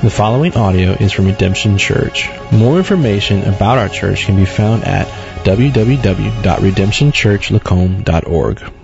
The following audio is from Redemption Church. More information about our church can be found at www.redemptionchurchlacombe.org.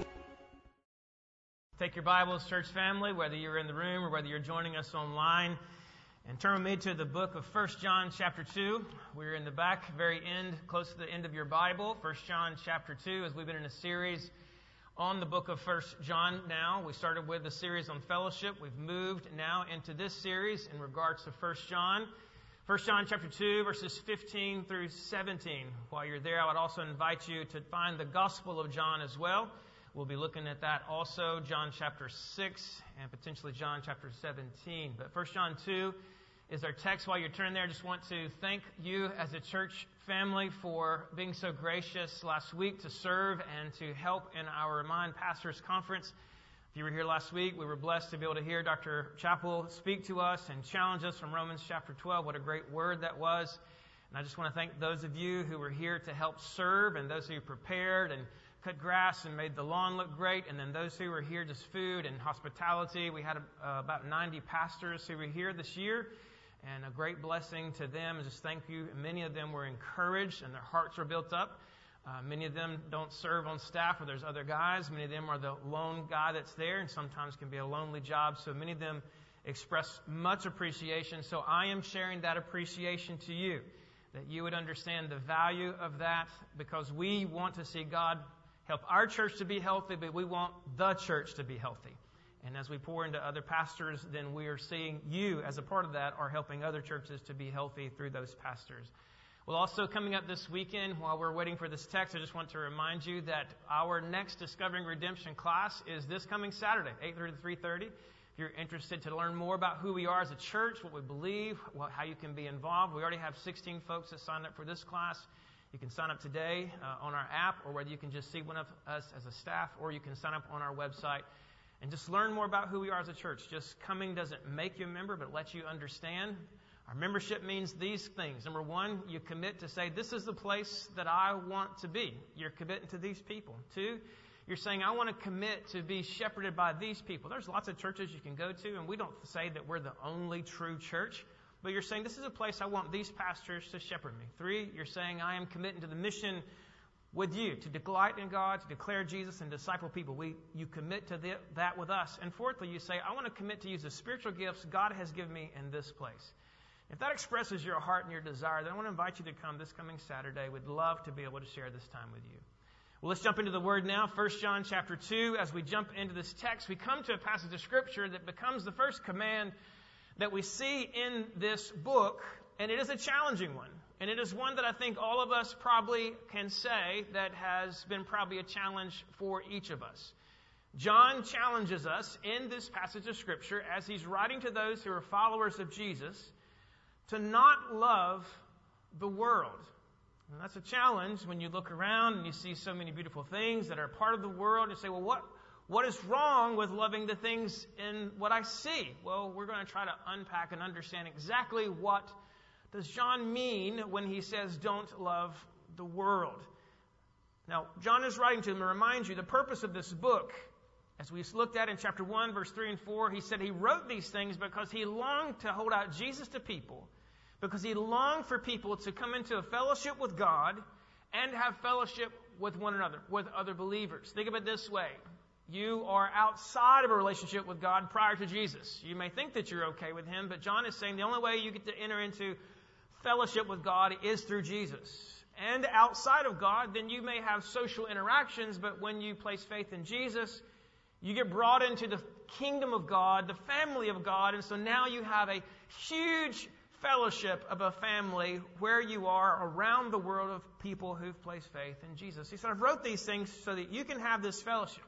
Take your Bibles, church family, whether you're in the room or whether you're joining us online, and turn with me to the book of 1 John chapter 2. We're in the back, very end, close to the end of your Bible, 1 John chapter 2, as we've been in a series on the book of 1 John now. We started with a series on fellowship. We've moved now into this series in regards to 1 John. 1 John chapter 2, verses 15 through 17. While you're there, I would also invite you to find the Gospel of John as well. We'll be looking at that also, John chapter 6 and potentially John chapter 17. But 1 John 2 is our text. While you're turning there, I just want to thank you as a church family for being so gracious last week to serve and to help in our Remind Pastors Conference. If you were here last week, we were blessed to be able to hear Dr. Chappell speak to us and challenge us from Romans chapter 12. What a great word that was. And I just want to thank those of you who were here to help serve and those who prepared and cut grass and made the lawn look great. And then those who were here just food and hospitality. We had about 90 pastors who were here this year. And a great blessing to them. Just thank you. Many of them were encouraged and their hearts were built up. Many of them don't serve on staff or there's other guys. Many of them are the lone guy that's there and sometimes can be a lonely job. So many of them express much appreciation. So I am sharing that appreciation to you, that you would understand the value of that, because we want to see God help our church to be healthy, but we want the church to be healthy. And as we pour into other pastors, then we are seeing you, as a part of that, are helping other churches to be healthy through those pastors. Well, also coming up this weekend, while we're waiting for this text, I just want to remind you that our next Discovering Redemption class is this coming Saturday, 8:30 to 3:30. If you're interested to learn more about who we are as a church, what we believe, how you can be involved, we already have 16 folks that signed up for this class. You can sign up today on our app, or whether you can just see one of us as a staff, or you can sign up on our website and just learn more about who we are as a church. Just coming doesn't make you a member, but lets you understand. Our membership means these things. Number one, you commit to say, this is the place that I want to be. You're committing to these people. Two, you're saying, I want to commit to be shepherded by these people. There's lots of churches you can go to, and we don't say that we're the only true church. But you're saying, this is a place I want these pastors to shepherd me. Three, you're saying, I am committing to the mission with you, to delight in God, to declare Jesus and disciple people. You commit to that with us. And fourthly, you say, I want to commit to use the spiritual gifts God has given me in this place. If that expresses your heart and your desire, then I want to invite you to come this coming Saturday. We'd love to be able to share this time with you. Well, let's jump into the Word now. 1 John chapter 2. As we jump into this text, we come to a passage of Scripture that becomes the first command that we see in this book, and it is a challenging one. And it is one that I think all of us probably can say that has been probably a challenge for each of us. John challenges us in this passage of Scripture, as he's writing to those who are followers of Jesus, to not love the world. And that's a challenge when you look around and you see so many beautiful things that are part of the world, and you say, well, what is wrong with loving the things in what I see? Well, we're going to try to unpack and understand exactly what does John mean when he says don't love the world. Now, John is writing to them to remind you the purpose of this book. As we looked at in chapter 1, verse 3 and 4, he said he wrote these things because he longed to hold out Jesus to people, because he longed for people to come into a fellowship with God and have fellowship with one another, with other believers. Think of it this way. You are outside of a relationship with God prior to Jesus. You may think that you're okay with him, but John is saying the only way you get to enter into fellowship with God is through Jesus. And outside of God, then you may have social interactions, but when you place faith in Jesus, you get brought into the kingdom of God, the family of God, and so now you have a huge fellowship of a family where you are around the world of people who've placed faith in Jesus. He said, I've wrote these things so that you can have this fellowship.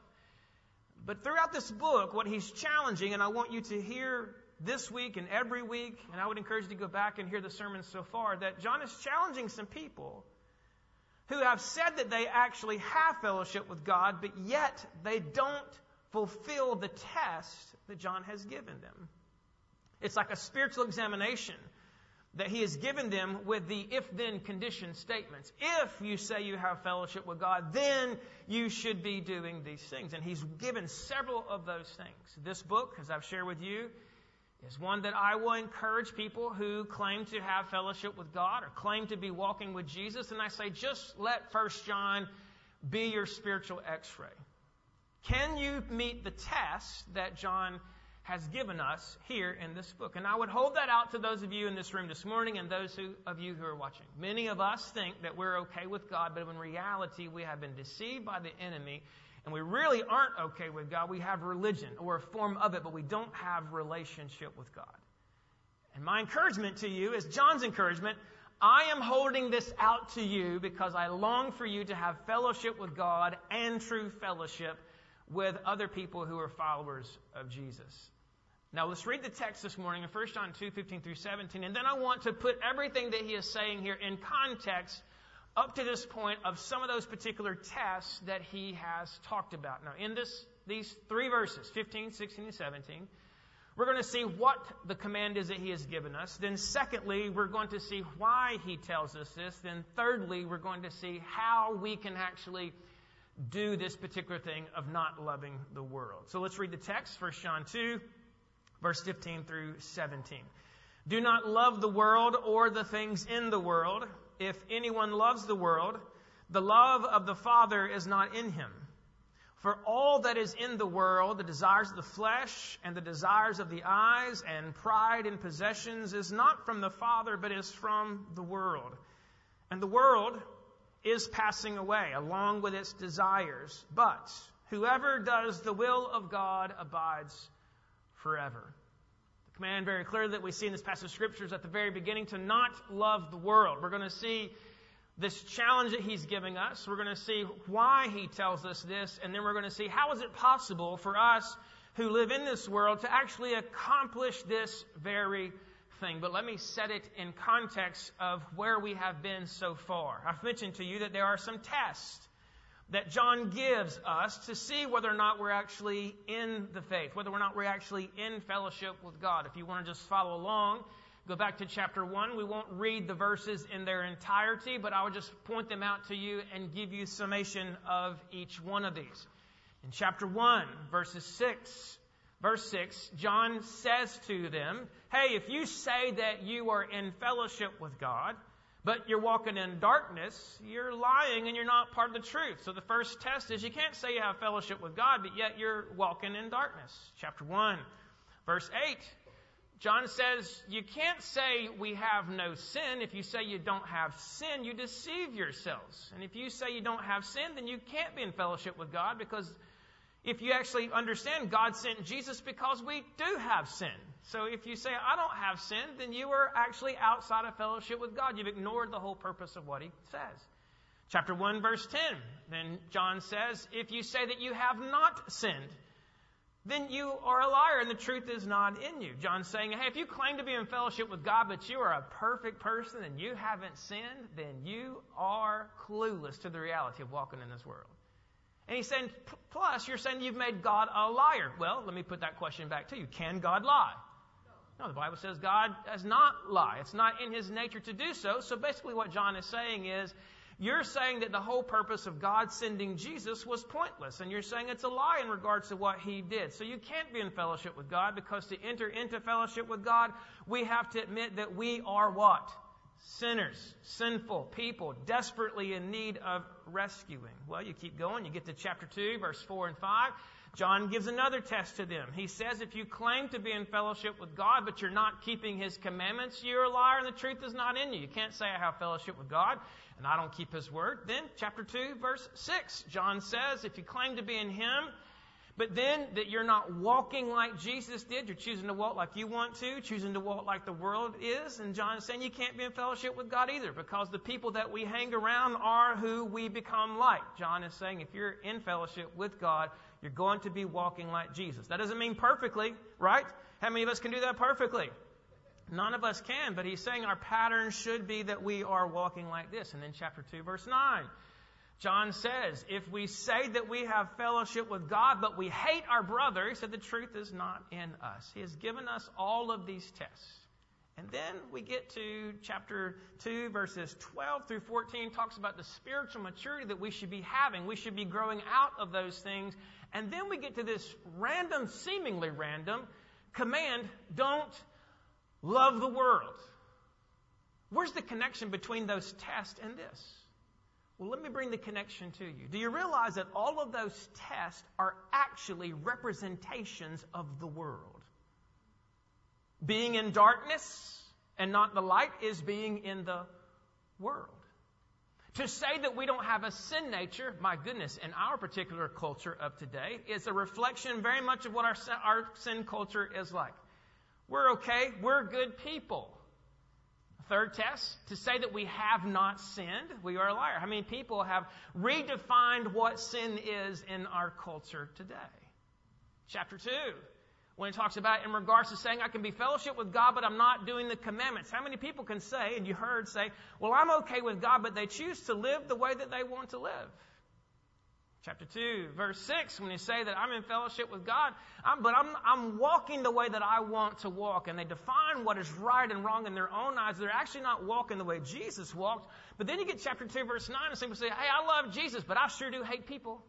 But throughout this book, what he's challenging, and I want you to hear this week and every week, and I would encourage you to go back and hear the sermons so far, that John is challenging some people who have said that they actually have fellowship with God, but yet they don't fulfill the test that John has given them. It's like a spiritual examination that he has given them with the if-then condition statements. If you say you have fellowship with God, then you should be doing these things. And he's given several of those things. This book, as I've shared with you, is one that I will encourage people who claim to have fellowship with God or claim to be walking with Jesus. And I say, just let 1 John be your spiritual x-ray. Can you meet the test that John has given us here in this book? And I would hold that out to those of you in this room this morning and those of you who are watching. Many of us think that we're okay with God, but in reality, we have been deceived by the enemy. And we really aren't okay with God. We have religion or a form of it, but we don't have relationship with God. And my encouragement to you is John's encouragement. I am holding this out to you because I long for you to have fellowship with God and true fellowship with other people who are followers of Jesus. Now let's read the text this morning in 1 John 2:15 through 17. And then I want to put everything that he is saying here in context up to this point of some of those particular tests that he has talked about. Now, in these three verses, 15, 16, and 17, we're going to see what the command is that he has given us. Then secondly, we're going to see why he tells us this. Then thirdly, we're going to see how we can actually do this particular thing of not loving the world. So let's read the text, 1 John 2, verse 15 through 17. Do not love the world or the things in the world. If anyone loves the world, the love of the Father is not in him. For all that is in the world, the desires of the flesh and the desires of the eyes and pride in possessions is not from the Father, but is from the world. And the world is passing away along with its desires. But whoever does the will of God abides forever. The command very clearly that we see in this passage of Scriptures at the very beginning to not love the world. We're going to see this challenge that he's giving us. We're going to see why he tells us this, and then we're going to see how is it possible for us who live in this world to actually accomplish this very thing. But let me set it in context of where we have been so far. I've mentioned to you that there are some tests that John gives us to see whether or not we're actually in the faith, whether or not we're actually in fellowship with God. If you want to just follow along, go back to chapter 1. We won't read the verses in their entirety, but I will just point them out to you and give you summation of each one of these. In chapter 1, verse 6, John says to them, hey, if you say that you are in fellowship with God, but you're walking in darkness, you're lying and you're not part of the truth. So the first test is you can't say you have fellowship with God, but yet you're walking in darkness. Chapter 1, verse 8, John says you can't say we have no sin. If you say you don't have sin, you deceive yourselves. And if you say you don't have sin, then you can't be in fellowship with God, because if you actually understand God sent Jesus because we do have sin. So if you say, I don't have sin, then you are actually outside of fellowship with God. You've ignored the whole purpose of what he says. Chapter 1, verse 10. Then John says, if you say that you have not sinned, then you are a liar and the truth is not in you. John's saying, hey, if you claim to be in fellowship with God, but you are a perfect person and you haven't sinned, then you are clueless to the reality of walking in this world. And he's saying, plus, you're saying you've made God a liar. Well, let me put that question back to you. Can God lie? No, the Bible says God does not lie. It's not in his nature to do so. So basically what John is saying is, you're saying that the whole purpose of God sending Jesus was pointless. And you're saying it's a lie in regards to what he did. So you can't be in fellowship with God, because to enter into fellowship with God, we have to admit that we are what? Sinners, sinful people, desperately in need of rescuing. Well, you keep going. You get to chapter 2, verse 4 and 5. John gives another test to them. He says, if you claim to be in fellowship with God, but you're not keeping his commandments, you're a liar and the truth is not in you. You can't say I have fellowship with God and I don't keep his word. Then, chapter 2, verse 6, John says, if you claim to be in him, but then that you're not walking like Jesus did, you're choosing to walk like you want to, choosing to walk like the world is, and John is saying you can't be in fellowship with God either, because the people that we hang around are who we become like. John is saying if you're in fellowship with God, you're going to be walking like Jesus. That doesn't mean perfectly, right? How many of us can do that perfectly? None of us can, but he's saying our pattern should be that we are walking like this. And then chapter 2, verse 9. John says, if we say that we have fellowship with God, but we hate our brother, he said the truth is not in us. He has given us all of these tests. And then we get to chapter 2, verses 12 through 14, talks about the spiritual maturity that we should be having. We should be growing out of those things. And then we get to this random, seemingly random, command, don't love the world. Where's the connection between those tests and this? Well, let me bring the connection to you. Do you realize that all of those tests are actually representations of the world? Being in darkness and not the light is being in the world. To say that we don't have a sin nature, my goodness, in our particular culture of today, is a reflection very much of what our sin culture is like. We're okay. We're good people. Third test, to say that we have not sinned, we are a liar. How many people have redefined what sin is in our culture today? Chapter 2, when it talks about in regards to saying I can be fellowship with God, but I'm not doing the commandments. How many people can say, and you heard say, well, I'm okay with God, but they choose to live the way that they want to live? Chapter 2, verse 6, when you say that I'm in fellowship with God, but I'm walking the way that I want to walk, and they define what is right and wrong in their own eyes. They're actually not walking the way Jesus walked. But then you get chapter 2, verse 9, and some people say, hey, I love Jesus, but I sure do hate people.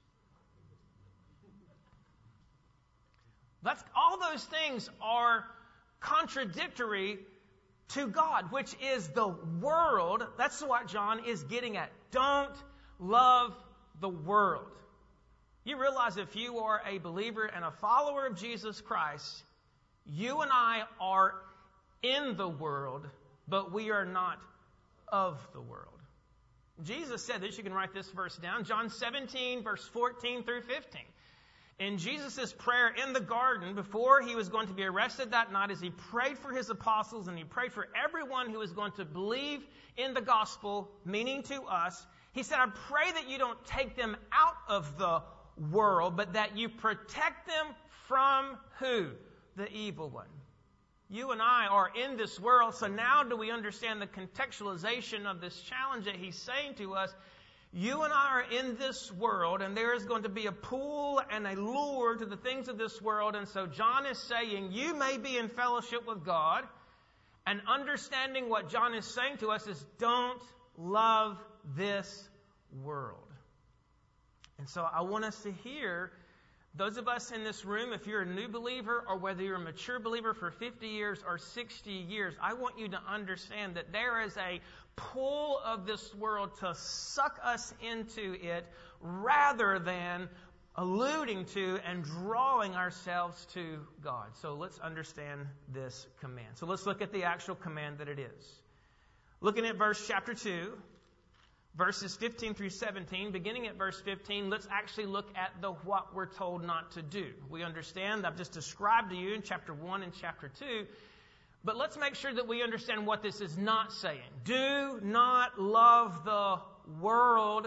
All those things are contradictory to God, which is the world. That's what John is getting at. Don't love the world. You realize if you are a believer and a follower of Jesus Christ, you and I are in the world, but we are not of the world. Jesus said this. You can write this verse down. John 17, verse 14 through 15. In Jesus' prayer in the garden, before he was going to be arrested that night, as he prayed for his apostles and he prayed for everyone who was going to believe in the gospel, meaning to us, he said, I pray that you don't take them out of the world, but that you protect them from who? The evil one. You and I are in this world, so now do we understand the contextualization of this challenge that he's saying to us? You and I are in this world, and there is going to be a pull and a lure to the things of this world. And so John is saying, you may be in fellowship with God, and understanding what John is saying to us is, don't love this world. And so I want us to hear, those of us in this room, if you're a new believer or whether you're a mature believer for 50 years or 60 years, I want you to understand that there is a pull of this world to suck us into it rather than alluding to and drawing ourselves to God. So let's understand this command. So let's look at the actual command that it is. Looking at chapter 2, verses 15 through 17, beginning at verse 15, let's actually look at what we're told not to do. We understand, I've just described to you in chapter 1 and chapter 2, but let's make sure that we understand what this is not saying. Do not love the world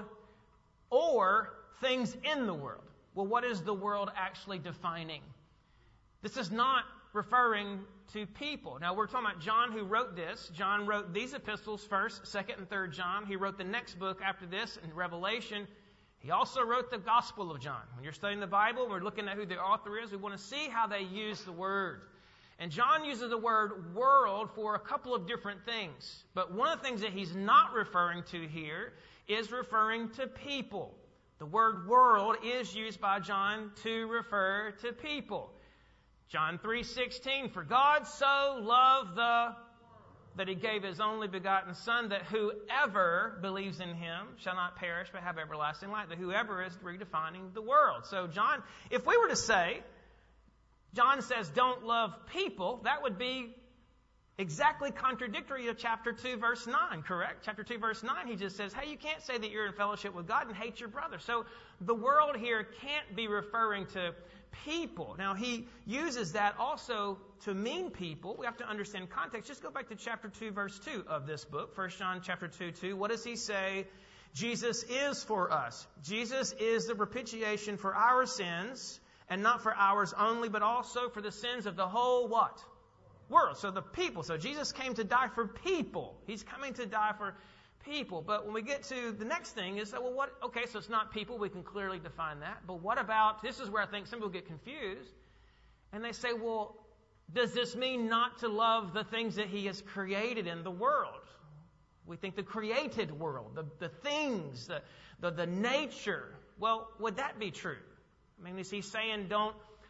or things in the world. Well, what is the world actually defining? This is not referring to people. Now, we're talking about John, who wrote this. John wrote these epistles, 1st, 2nd, and 3rd John. He wrote the next book after this in Revelation. He also wrote the Gospel of John. When you're studying the Bible and we're looking at who the author is, we want to see how they use the word. And John uses the word world for a couple of different things. But one of the things that he's not referring to here is referring to people. The word world is used by John to refer to people. John 3:16, for God so loved that he gave his only begotten Son, that whoever believes in him shall not perish but have everlasting life. The whoever is redefining the world. So John, if we were to say, John says don't love people, that would be exactly contradictory to chapter 2, verse 9, correct? Chapter 2, verse 9, he just says, hey, you can't say that you're in fellowship with God and hate your brother. So the world here can't be referring to people. Now, he uses that also to mean people. We have to understand context. Just go back to chapter 2, verse 2 of this book, 1 John chapter 2, 2. What does he say? Jesus is for us. Jesus is the propitiation for our sins, and not for ours only, but also for the sins of the whole what? World. So the people. So Jesus came to die for people. He's coming to die for people. But when we get to the next thing is, well, what? Okay, so it's not people. We can clearly define that. But what about, this is where I think some people get confused. And they say, well, does this mean not to love the things that he has created in the world? We think the created world, the things, the nature. Well, would that be true? I mean, is he saying don't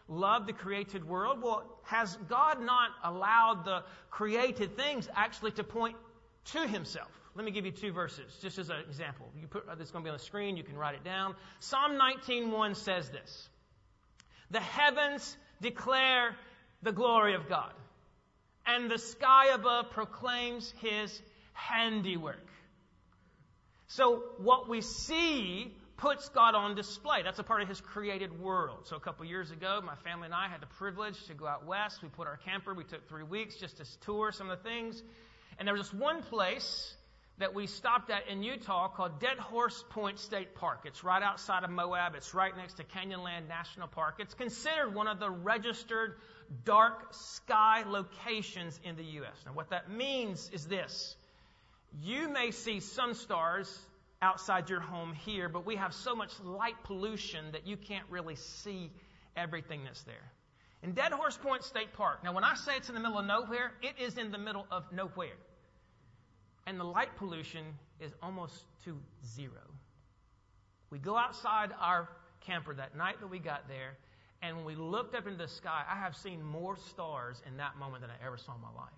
love the created world? Well, has God not allowed the created things actually to point to himself? Let me give you 2 verses, just as an example. It's going to be on the screen. You can write it down. Psalm 19:1 says this: "The heavens declare the glory of God, and the sky above proclaims his handiwork." So what we see puts God on display. That's a part of his created world. So a couple years ago, my family and I had the privilege to go out west. We put our camper. We took 3 weeks just to tour some of the things. And there was this one place that we stopped at in Utah called Dead Horse Point State Park. It's right outside of Moab. It's right next to Canyonland National Park. It's considered one of the registered dark sky locations in the U.S. Now, what that means is this. You may see some stars outside your home here, but we have so much light pollution that you can't really see everything that's there. In Dead Horse Point State Park, now when I say it's in the middle of nowhere, it is in the middle of nowhere. And the light pollution is almost to zero. We go outside our camper that night that we got there, and when we looked up into the sky, I have seen more stars in that moment than I ever saw in my life.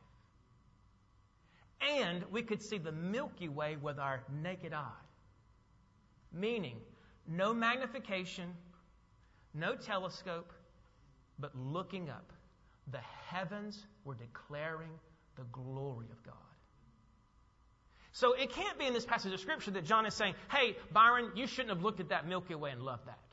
And we could see the Milky Way with our naked eye. Meaning, no magnification, no telescope, but looking up, the heavens were declaring the glory of God. So it can't be in this passage of Scripture that John is saying, hey, Byron, you shouldn't have looked at that Milky Way and loved that.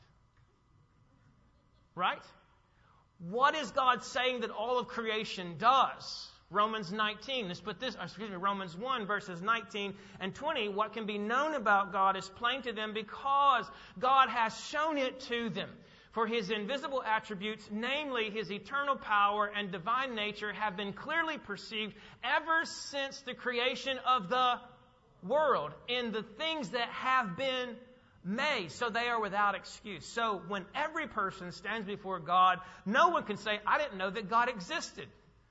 Right? What is God saying that all of creation does? Romans 19. Romans 1, verses 19 and 20. What can be known about God is plain to them because God has shown it to them. For his invisible attributes, namely his eternal power and divine nature, have been clearly perceived ever since the creation of the world in the things that have been made. So they are without excuse. So when every person stands before God, no one can say, I didn't know that God existed.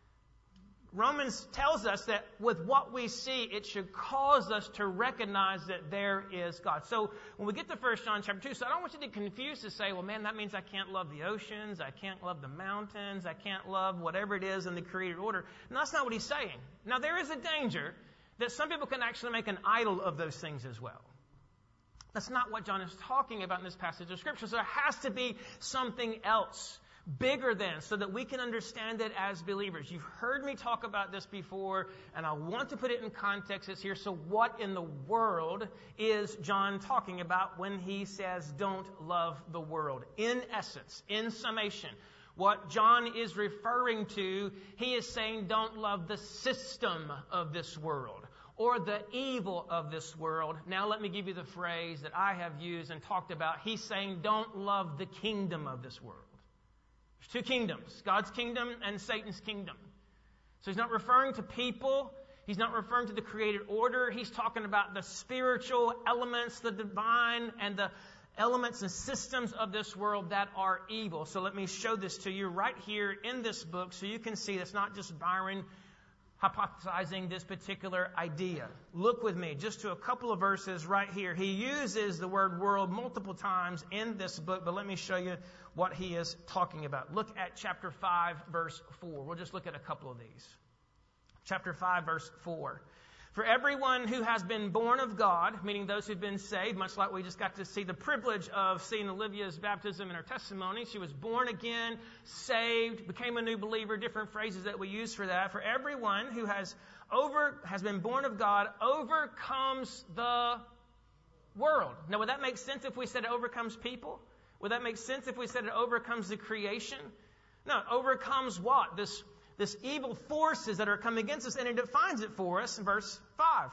Romans tells us that with what we see, it should cause us to recognize that there is God. So when we get to 1 John chapter 2, so I don't want you to get confused to say, well, man, that means I can't love the oceans, I can't love the mountains, I can't love whatever it is in the created order. No, that's not what he's saying. Now, there is a danger that some people can actually make an idol of those things as well. That's not what John is talking about in this passage of Scripture. So there has to be something else. Bigger than, so that we can understand it as believers. You've heard me talk about this before, and I want to put it in context this here. So what in the world is John talking about when he says don't love the world? In essence, in summation, what John is referring to, he is saying don't love the system of this world or the evil of this world. Now let me give you the phrase that I have used and talked about. He's saying don't love the kingdom of this world. There's 2 kingdoms, God's kingdom and Satan's kingdom. So he's not referring to people. He's not referring to the created order. He's talking about the spiritual elements, the divine, and the elements and systems of this world that are evil. So let me show this to you right here in this book so you can see that's not just Byron hypothesizing this particular idea. Look with me just to a couple of verses right here. He uses the word world multiple times in this book, but let me show you what he is talking about. Look at chapter 5, verse 4. We'll just look at a couple of these. Chapter 5, verse 4. For everyone who has been born of God, meaning those who've been saved, much like we just got to see the privilege of seeing Olivia's baptism and her testimony. She was born again, saved, became a new believer, different phrases that we use for that. For everyone who has been born of God overcomes the world. Now, would that make sense if we said it overcomes people? Would that make sense if we said it overcomes the creation? No, it overcomes what? This evil forces that are coming against us, and it defines it for us in verse 5.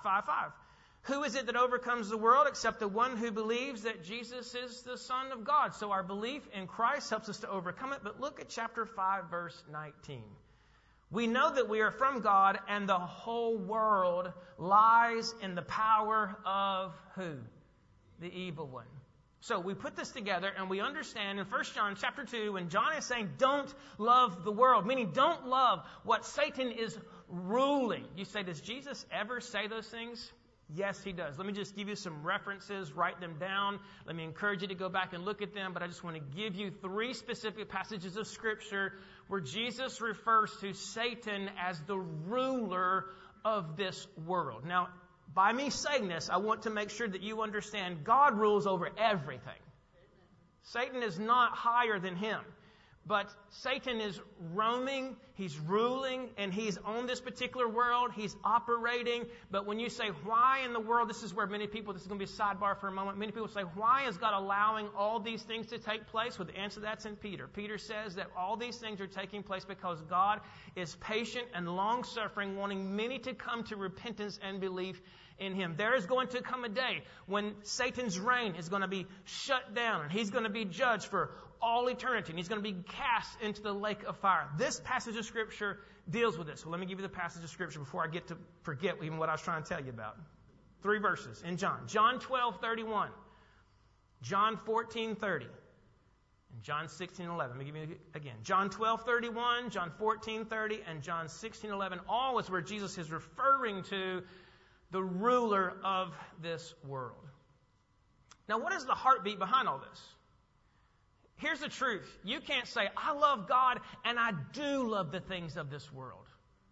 Who is it that overcomes the world except the one who believes that Jesus is the Son of God? So our belief in Christ helps us to overcome it. But look at chapter 5, verse 19. We know that we are from God, and the whole world lies in the power of who? The evil one. So we put this together and we understand in 1 John chapter 2 when John is saying don't love the world, meaning don't love what Satan is ruling. You say, does Jesus ever say those things? Yes, he does. Let me just give you some references, write them down. Let me encourage you to go back and look at them, but I just want to give you 3 specific passages of Scripture where Jesus refers to Satan as the ruler of this world. Now, by me saying this, I want to make sure that you understand God rules over everything. Satan is not higher than him. But Satan is roaming, he's ruling, and he's on this particular world, he's operating. But when you say, why in the world, this is where many people, this is going to be a sidebar for a moment, many people say, why is God allowing all these things to take place? Well, the answer to that's in Peter. Peter says that all these things are taking place because God is patient and long-suffering, wanting many to come to repentance and belief in him. There is going to come a day when Satan's reign is going to be shut down, and he's going to be judged for all eternity, and he's going to be cast into the lake of fire. This passage of Scripture deals with this. So let me give you the passage of Scripture before I get to forget even what I was trying to tell you about. 3 verses in John. John 12:31, John 14:30, and John 16:11. Let me give you again. John 12:31, John 14:30, and John 16:11. All is where Jesus is referring to the ruler of this world. Now, what is the heartbeat behind all this? Here's the truth. You can't say, I love God and I do love the things of this world.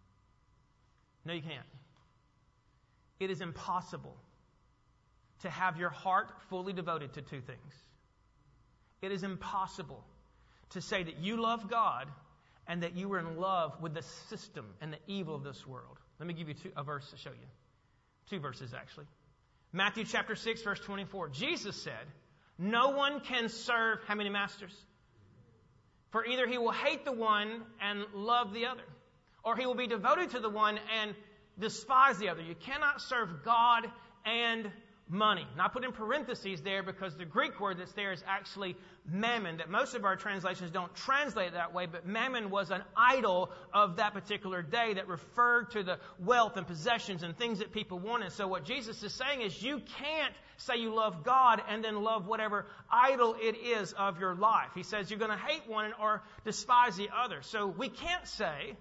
No, you can't. It is impossible to have your heart fully devoted to 2 things. It is impossible to say that you love God and that you are in love with the system and the evil of this world. Let me give you a verse to show you. 2 verses, actually. Matthew chapter 6, verse 24. Jesus said, no one can serve how many masters? For either he will hate the one and love the other, or he will be devoted to the one and despise the other. You cannot serve God and money. Now, I put in parentheses there because the Greek word that's there is actually mammon, that most of our translations don't translate it that way, but mammon was an idol of that particular day that referred to the wealth and possessions and things that people wanted. So what Jesus is saying is you can't say you love God and then love whatever idol it is of your life. He says you're going to hate one or despise the other. So we can't say,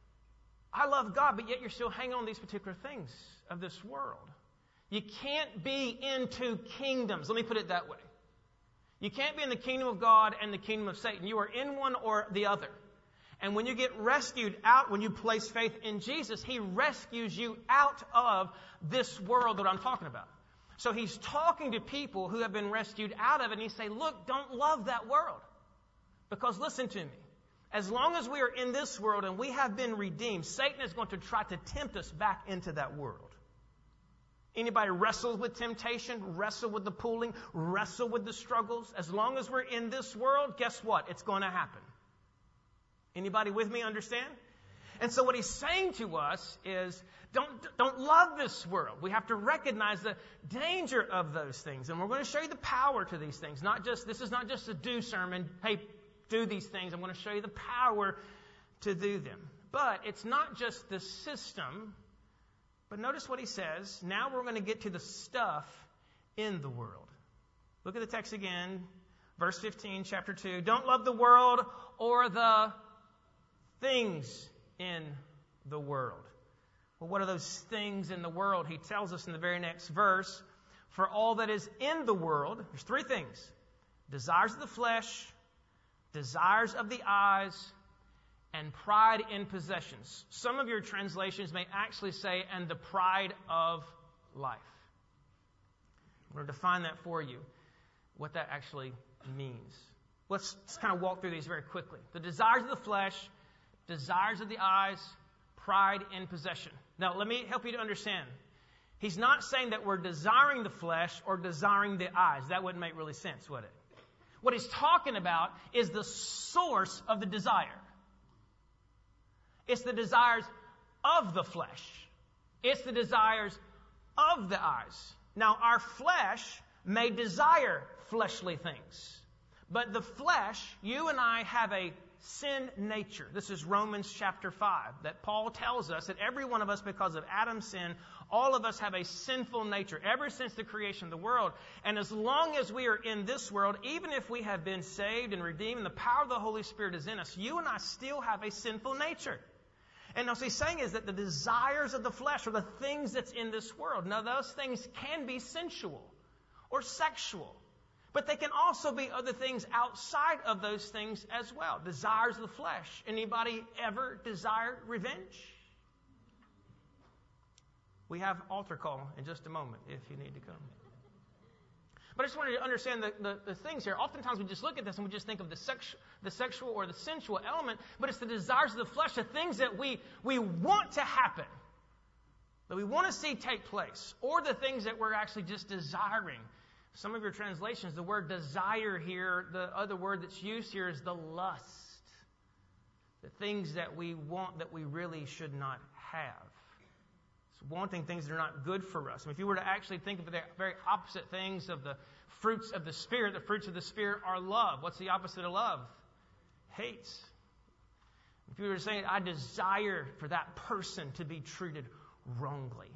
I love God, but yet you're still hanging on these particular things of this world. You can't be in 2 kingdoms. Let me put it that way. You can't be in the kingdom of God and the kingdom of Satan. You are in one or the other. And when you get rescued out, when you place faith in Jesus, he rescues you out of this world that I'm talking about. So he's talking to people who have been rescued out of it, and he say, look, don't love that world. Because listen to me. As long as we are in this world and we have been redeemed, Satan is going to try to tempt us back into that world. Anybody wrestle with temptation, wrestle with the pulling, wrestle with the struggles? As long as we're in this world, guess what? It's going to happen. Anybody with me understand? And so what he's saying to us is, don't love this world. We have to recognize the danger of those things. And we're going to show you the power to these things. This is not just a do sermon. Hey, do these things. I'm going to show you the power to do them. But it's not just the system. But notice what he says. Now we're going to get to the stuff in the world. Look at the text again. Verse 15, chapter 2. Don't love the world or the things in the world. Well, what are those things in the world? He tells us in the very next verse. For all that is in the world, there's 3 things. Desires of the flesh, desires of the eyes, and pride in possessions. Some of your translations may actually say, and the pride of life. I'm going to define that for you, what that actually means. Let's kind of walk through these very quickly. The desires of the flesh, desires of the eyes, pride in possession. Now, let me help you to understand. He's not saying that we're desiring the flesh or desiring the eyes. That wouldn't make really sense, would it? What he's talking about is the source of the desire. It's the desires of the flesh. It's the desires of the eyes. Now, our flesh may desire fleshly things. But the flesh, you and I have a sin nature. This is Romans chapter 5, that Paul tells us that every one of us, because of Adam's sin, all of us have a sinful nature ever since the creation of the world. And as long as we are in this world, even if we have been saved and redeemed and the power of the Holy Spirit is in us, you and I still have a sinful nature. And what he's saying is that the desires of the flesh are the things that's in this world. Now, those things can be sensual or sexual, but they can also be other things outside of those things as well. Desires of the flesh. Anybody ever desired revenge? We have altar call in just a moment if you need to come. But I just wanted you to understand the things here. Oftentimes we just look at this and we just think of the sexual or the sensual element, but it's the desires of the flesh, the things that we want to happen, that we want to see take place, or the things that we're actually just desiring. Some of your translations, the word desire here, the other word that's used here is the lust. The things that we want that we really should not have. Wanting things that are not good for us. If you were to actually think of the very opposite things of the fruits of the Spirit of the Spirit are love. What's the opposite of love? Hate. If you were to say, I desire for that person to be treated wrongly.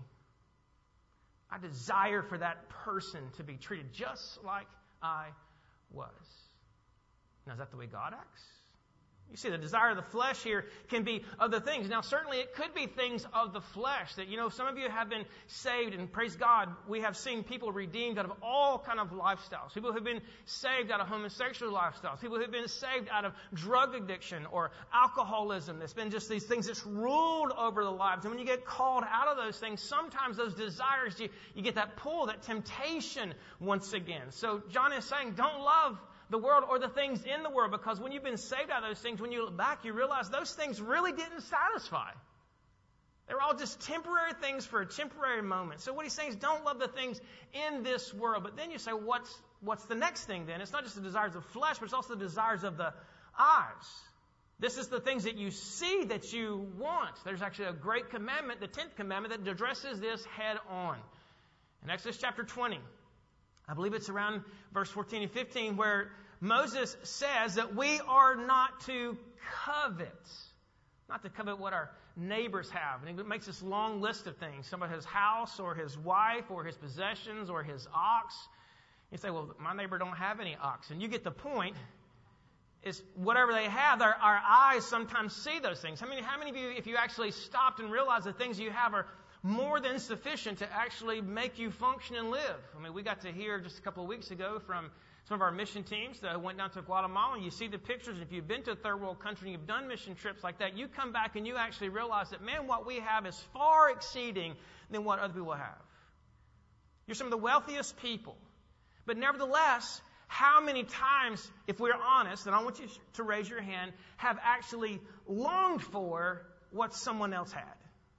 I desire for that person to be treated just like I was. Now, is that the way God acts? You see, the desire of the flesh here can be other things. Now, certainly it could be things of the flesh that, some of you have been saved, and praise God, we have seen people redeemed out of all kind of lifestyles. People who have been saved out of homosexual lifestyles. People who have been saved out of drug addiction or alcoholism. There's been just these things that's ruled over the lives. And when you get called out of those things, sometimes those desires, you get that pull, that temptation once again. So John is saying, don't love the world or the things in the world, because when you've been saved out of those things, when you look back, you realize those things really didn't satisfy. They were all just temporary things for a temporary moment. So what he's saying is don't love the things in this world. But then you say, what's the next thing then? It's not just the desires of flesh, but it's also the desires of the eyes. This is the things that you see that you want. There's actually a great commandment, the 10th commandment, that addresses this head on. In Exodus chapter 20, I believe it's around verse 14 and 15, where Moses says that we are not to covet what our neighbors have. And it makes this long list of things. Somebody his house or his wife or his possessions or his ox. You say, well, my neighbor don't have any ox. And you get the point. Is whatever they have, our eyes sometimes see those things. How many of you, if you actually stopped and realized the things you have are more than sufficient to actually make you function and live? We got to hear just a couple of weeks ago from some of our mission teams that went down to Guatemala, and you see the pictures. If you've been to a third world country and you've done mission trips like that, you come back and you actually realize that, man, what we have is far exceeding than what other people have. You're some of the wealthiest people. But nevertheless, how many times, if we're honest, and I want you to raise your hand, have actually longed for what someone else had?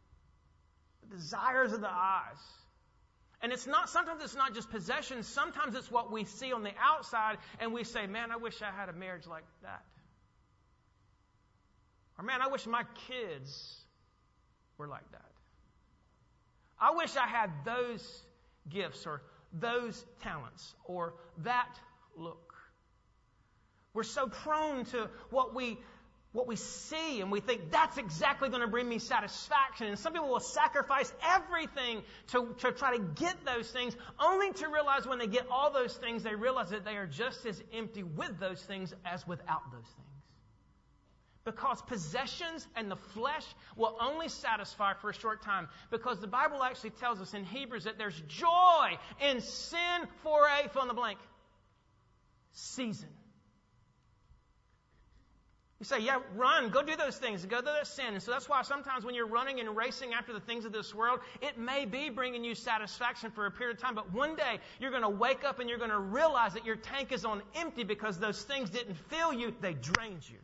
The desires of the eyes. And sometimes it's not just possessions. Sometimes it's what we see on the outside and we say, man, I wish I had a marriage like that. Or man, I wish my kids were like that. I wish I had those gifts or those talents or that look. We're so prone to what we see, and we think that's exactly going to bring me satisfaction. And some people will sacrifice everything to try to get those things, only to realize when they get all those things, they realize that they are just as empty with those things as without those things. Because possessions and the flesh will only satisfy for a short time. Because the Bible actually tells us in Hebrews that there's joy in sin for a fill in the blank season. You say, yeah, run, go do those things, go do that sin. And so that's why sometimes when you're running and racing after the things of this world, it may be bringing you satisfaction for a period of time, but one day you're going to wake up and you're going to realize that your tank is on empty because those things didn't fill you, they drained you.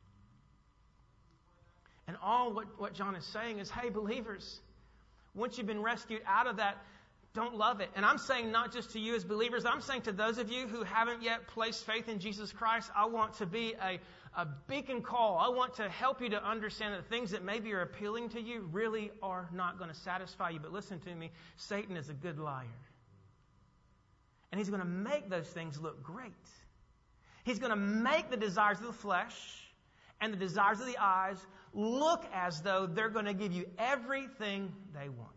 And all what John is saying is, hey, believers, once you've been rescued out of that, don't love it. And I'm saying not just to you as believers, I'm saying to those of you who haven't yet placed faith in Jesus Christ, I want to be a beacon call. I want to help you to understand that things that maybe are appealing to you really are not going to satisfy you. But listen to me, Satan is a good liar. And he's going to make those things look great. He's going to make the desires of the flesh and the desires of the eyes look as though they're going to give you everything they want.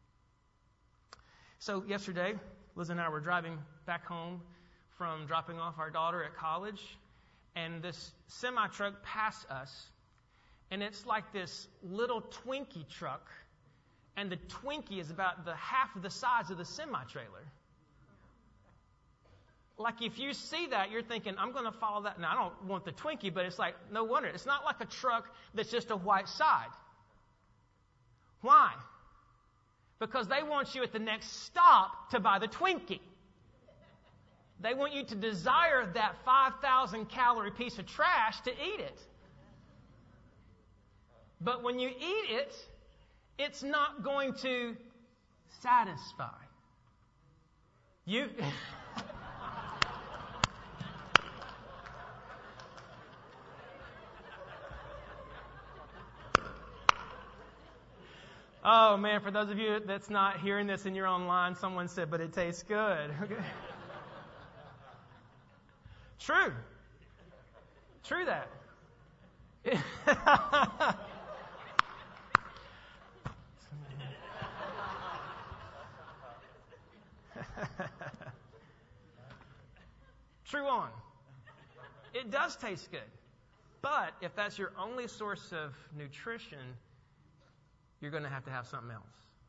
So yesterday, Liz and I were driving back home from dropping off our daughter at college, and this semi-truck passed us, and it's like this little Twinkie truck, and the Twinkie is about the half of the size of the semi-trailer. Like if you see that, you're thinking, I'm going to follow that. Now, I don't want the Twinkie, but it's like, no wonder. It's not like a truck that's just a white side. Why? Because they want you at the next stop to buy the Twinkie. They want you to desire that 5,000 calorie piece of trash to eat it. But when you eat it, it's not going to satisfy. You... Oh, man, for those of you that's not hearing this and you're online, someone said, but it tastes good. Okay. True. True that. True on. It does taste good. But if that's your only source of nutrition, you're going to have something else.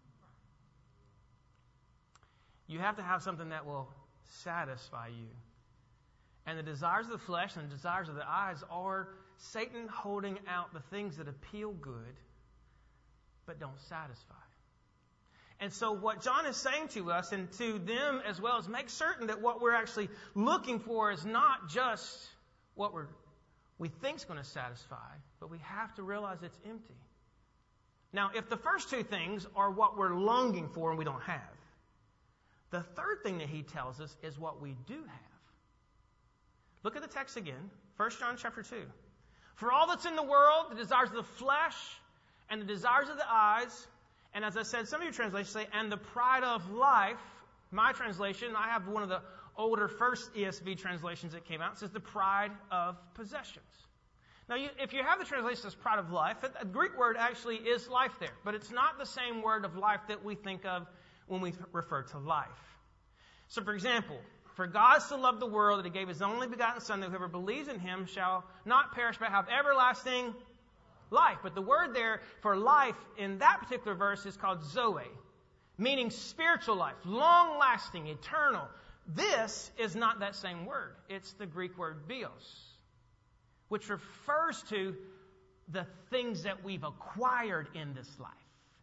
You have to have something that will satisfy you. And the desires of the flesh and the desires of the eyes are Satan holding out the things that appeal good, but don't satisfy. And so what John is saying to us and to them as well is make certain that what we're actually looking for is not just what we think is going to satisfy, but we have to realize it's empty. Now, if the first two things are what we're longing for and we don't have, the third thing that he tells us is what we do have. Look at the text again, 1 John chapter 2. For all that's in the world, the desires of the flesh and the desires of the eyes, and as I said, some of your translations say, and the pride of life. My translation, I have one of the older first ESV translations that came out, it says the pride of possessions. Now, if you have the translation as pride of life, the Greek word actually is life there, but it's not the same word of life that we think of when we refer to life. So, for example, for God so loved the world that he gave his only begotten Son, that whoever believes in him shall not perish but have everlasting life. But the word there for life in that particular verse is called zoe, meaning spiritual life, long-lasting, eternal. This is not that same word. It's the Greek word bios, which refers to the things that we've acquired in this life.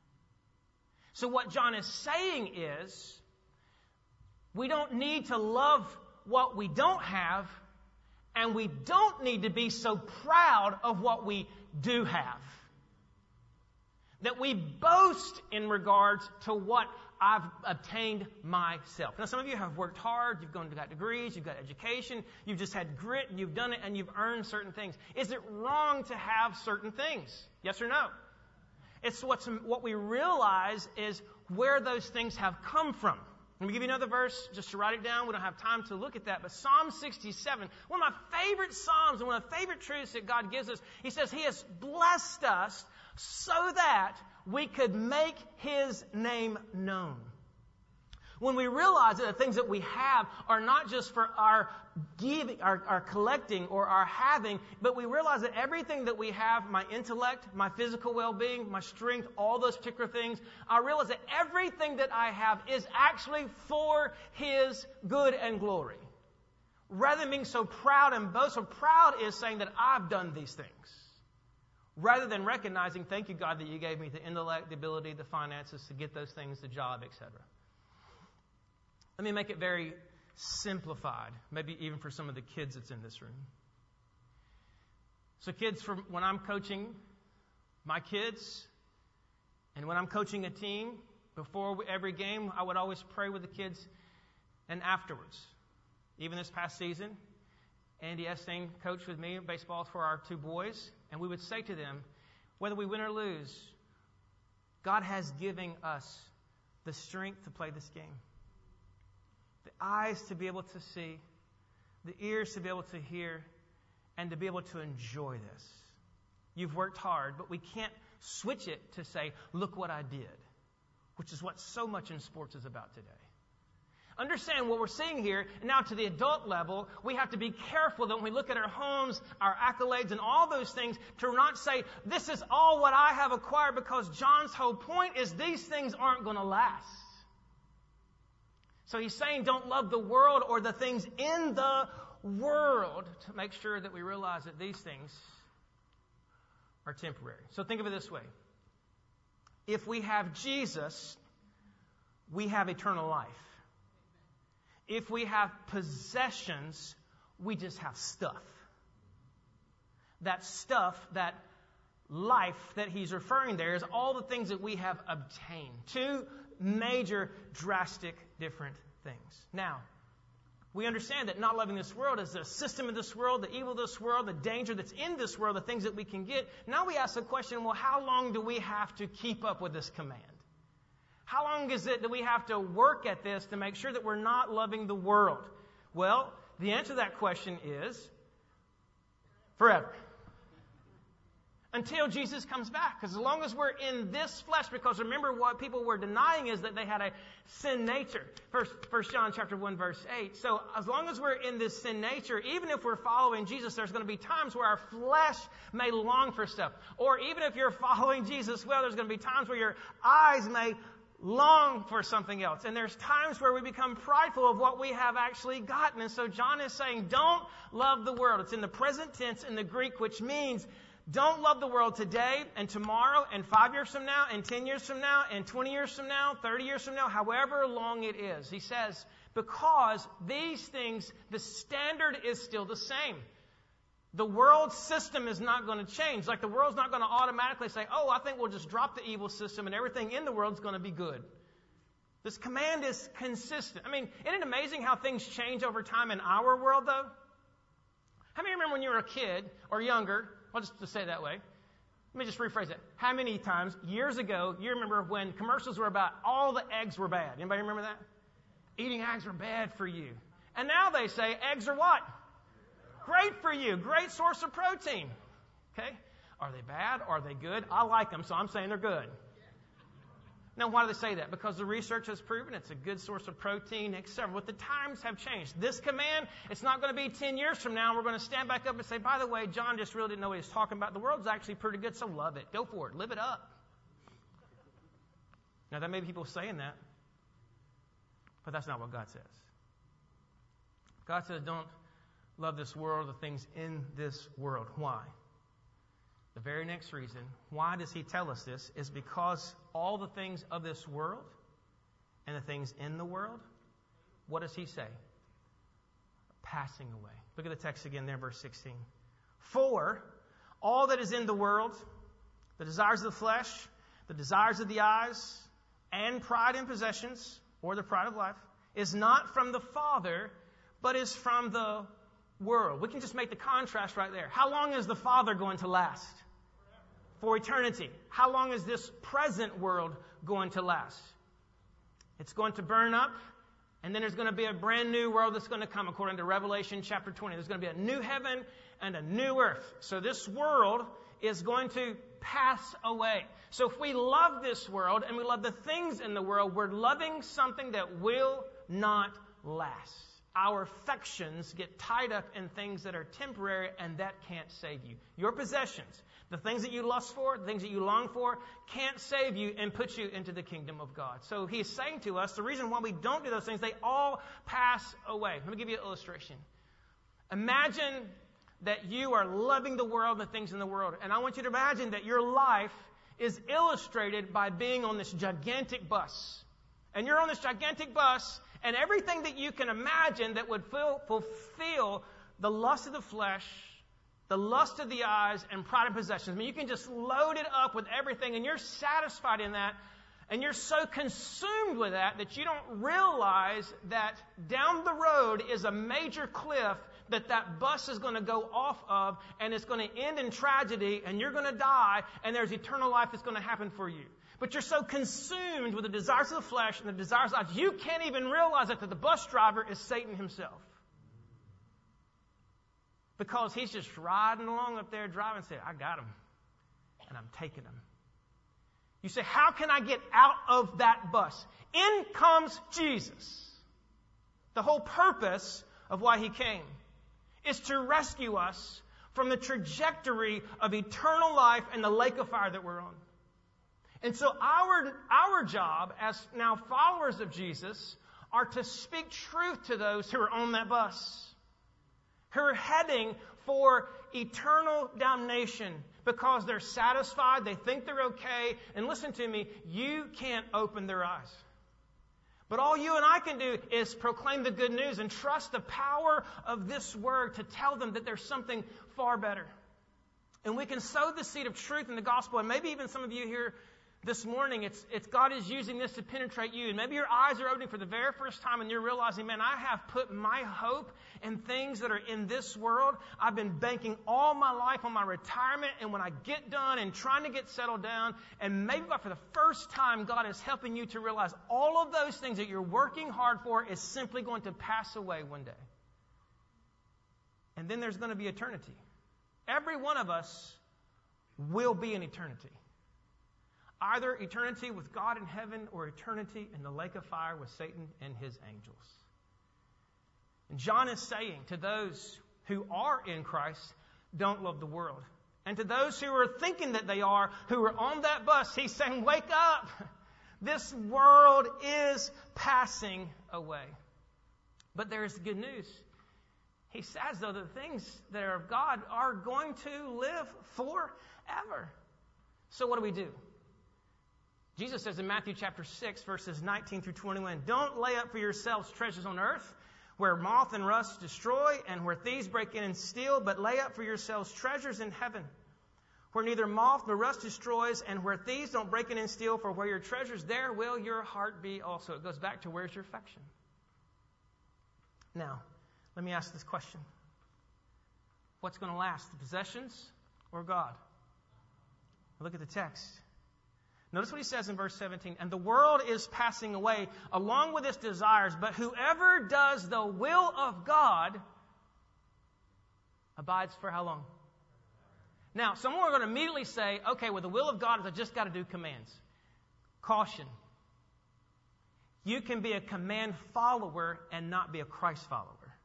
So what John is saying is, we don't need to love what we don't have, and we don't need to be so proud of what we do have. That we boast in regards to what I've obtained myself. Now, some of you have worked hard, you've got degrees, you've got education, you've just had grit, and you've done it, and you've earned certain things. Is it wrong to have certain things? Yes or no? It's what we realize is where those things have come from. Let me give you another verse just to write it down. We don't have time to look at that. But Psalm 67, one of my favorite Psalms and one of the favorite truths that God gives us, he says he has blessed us so that we could make his name known. When we realize that the things that we have are not just for our giving, our collecting or our having, but we realize that everything that we have, my intellect, my physical well-being, my strength, all those particular things, I realize that everything that I have is actually for his good and glory. Rather than being so proud and boastful, proud is saying that I've done these things. Rather than recognizing, thank you, God, that you gave me the intellect, the ability, the finances to get those things, the job, etc. Let me make it very simplified, maybe even for some of the kids that's in this room. So kids, when I'm coaching my kids and when I'm coaching a team, before every game, I would always pray with the kids and afterwards. Even this past season, Andy Esting coached with me baseball for our two boys, and we would say to them, whether we win or lose, God has given us the strength to play this game. The eyes to be able to see, the ears to be able to hear, and to be able to enjoy this. You've worked hard, but we can't switch it to say, look what I did, which is what so much in sports is about today. understand what we're seeing here. And now to the adult level, we have to be careful that when we look at our homes, our accolades, and all those things, to not say, this is all what I have acquired, because John's whole point is these things aren't going to last. So he's saying don't love the world or the things in the world, to make sure that we realize that these things are temporary. So think of it this way. If we have Jesus, we have eternal life. If we have possessions, we just have stuff. That stuff, that life that he's referring there, is all the things that we have obtained. Two major, drastic, different things. Now, we understand that not loving this world is the system of this world, the evil of this world, the danger that's in this world, the things that we can get. Now we ask the question, well, how long do we have to keep up with this command? How long is it that we have to work at this to make sure that we're not loving the world? Well, the answer to that question is forever. Until Jesus comes back. Because as long as we're in this flesh, because remember what people were denying is that they had a sin nature. First John chapter 1 verse 8. So as long as we're in this sin nature, even if we're following Jesus, there's going to be times where our flesh may long for stuff. Or even if you're following Jesus well, there's going to be times where your eyes may long for something else. And there's times where we become prideful of what we have actually gotten. And so John is saying, don't love the world. It's in the present tense in the Greek, which means don't love the world today and tomorrow and 5 years from now and 10 years from now and 20 years from now, 30 years from now, however long it is. He says, because these things, the standard is still the same. The world system is not going to change. Like the world's not going to automatically say, oh, I think we'll just drop the evil system and everything in the world is going to be good. This command is consistent. I mean, isn't it amazing how things change over time in our world, though? How many remember when you were a kid or younger? I'll just say it that way. Let me just rephrase it. How many times, years ago, you remember when commercials were about all the eggs were bad? Anybody remember that? Eating eggs are bad for you. And now they say eggs are what? Great for you. Great source of protein. Okay? Are they bad? Are they good? I like them, so I'm saying they're good. Now, why do they say that? Because the research has proven it's a good source of protein, etc. But the times have changed. This command, it's not going to be 10 years from now. We're going to stand back up and say, by the way, John just really didn't know what he was talking about. The world's actually pretty good, so love it. Go for it. Live it up. Now, there may be people saying that, but that's not what God says. God says, don't love this world, the things in this world. Why? The very next reason, why does he tell us this, is because all the things of this world and the things in the world, what does he say? Passing away. Look at the text again there, verse 16. For all that is in the world, the desires of the flesh, the desires of the eyes, and pride in possessions, or the pride of life, is not from the Father, but is from the world. We can just make the contrast right there. How long is the Father going to last? For eternity. How long is this present world going to last? It's going to burn up, and then there's going to be a brand new world that's going to come, according to Revelation chapter 20. There's going to be a new heaven and a new earth. So this world is going to pass away. So if we love this world and we love the things in the world, we're loving something that will not last. Our affections get tied up in things that are temporary, and that can't save you. Your possessions, the things that you lust for, the things that you long for, can't save you and put you into the kingdom of God. So he's saying to us, the reason why we don't do those things, they all pass away. Let me give you an illustration. Imagine that you are loving the world and the things in the world. And I want you to imagine that your life is illustrated by being on this gigantic bus. And you're on this gigantic bus, and everything that you can imagine that would fulfill the lust of the flesh, the lust of the eyes, and pride of possessions. I mean, you can just load it up with everything, and you're satisfied in that, and you're so consumed with that you don't realize that down the road is a major cliff that bus is going to go off of, and it's going to end in tragedy, and you're going to die, and there's eternal life that's going to happen for you. But you're so consumed with the desires of the flesh and the desires of life, you can't even realize that the bus driver is Satan himself. Because he's just riding along up there driving and saying, I got him, and I'm taking him. You say, how can I get out of that bus? In comes Jesus. the whole purpose of why he came, is to rescue us from the trajectory of eternal life and the lake of fire that we're on. And so our job as now followers of Jesus are to speak truth to those who are on that bus, who are heading for eternal damnation because they're satisfied, they think they're okay. And listen to me, you can't open their eyes. But all you and I can do is proclaim the good news and trust the power of this word to tell them that there's something far better. And we can sow the seed of truth in the gospel. And maybe even some of you here this morning, it's God is using this to penetrate you. And maybe your eyes are opening for the very first time and you're realizing, man, I have put my hope in things that are in this world. I've been banking all my life on my retirement, and when I get done and trying to get settled down, and maybe for the first time, God is helping you to realize all of those things that you're working hard for is simply going to pass away one day. And then there's going to be eternity. Every one of us will be in eternity. Either eternity with God in heaven or eternity in the lake of fire with Satan and his angels. And John is saying to those who are in Christ, don't love the world. And to those who are thinking that they are, who are on that bus, he's saying, wake up. This world is passing away. But there's good news. He says, though, the things that are of God are going to live forever. So what do we do? Jesus says in Matthew chapter 6, verses 19 through 21, don't lay up for yourselves treasures on earth, where moth and rust destroy, and where thieves break in and steal, but lay up for yourselves treasures in heaven, where neither moth nor rust destroys, and where thieves don't break in and steal, for where your treasures, there will your heart be also. It goes back to where's your affection? Now, let me ask this question. What's going to last, the possessions or God? Look at the text. Notice what he says in verse 17. And the world is passing away along with its desires, but whoever does the will of God abides for how long? Now, someone are going to immediately say, okay, well, the will of God is I just got to do commands. Caution. You can be a command follower and not be a Christ follower.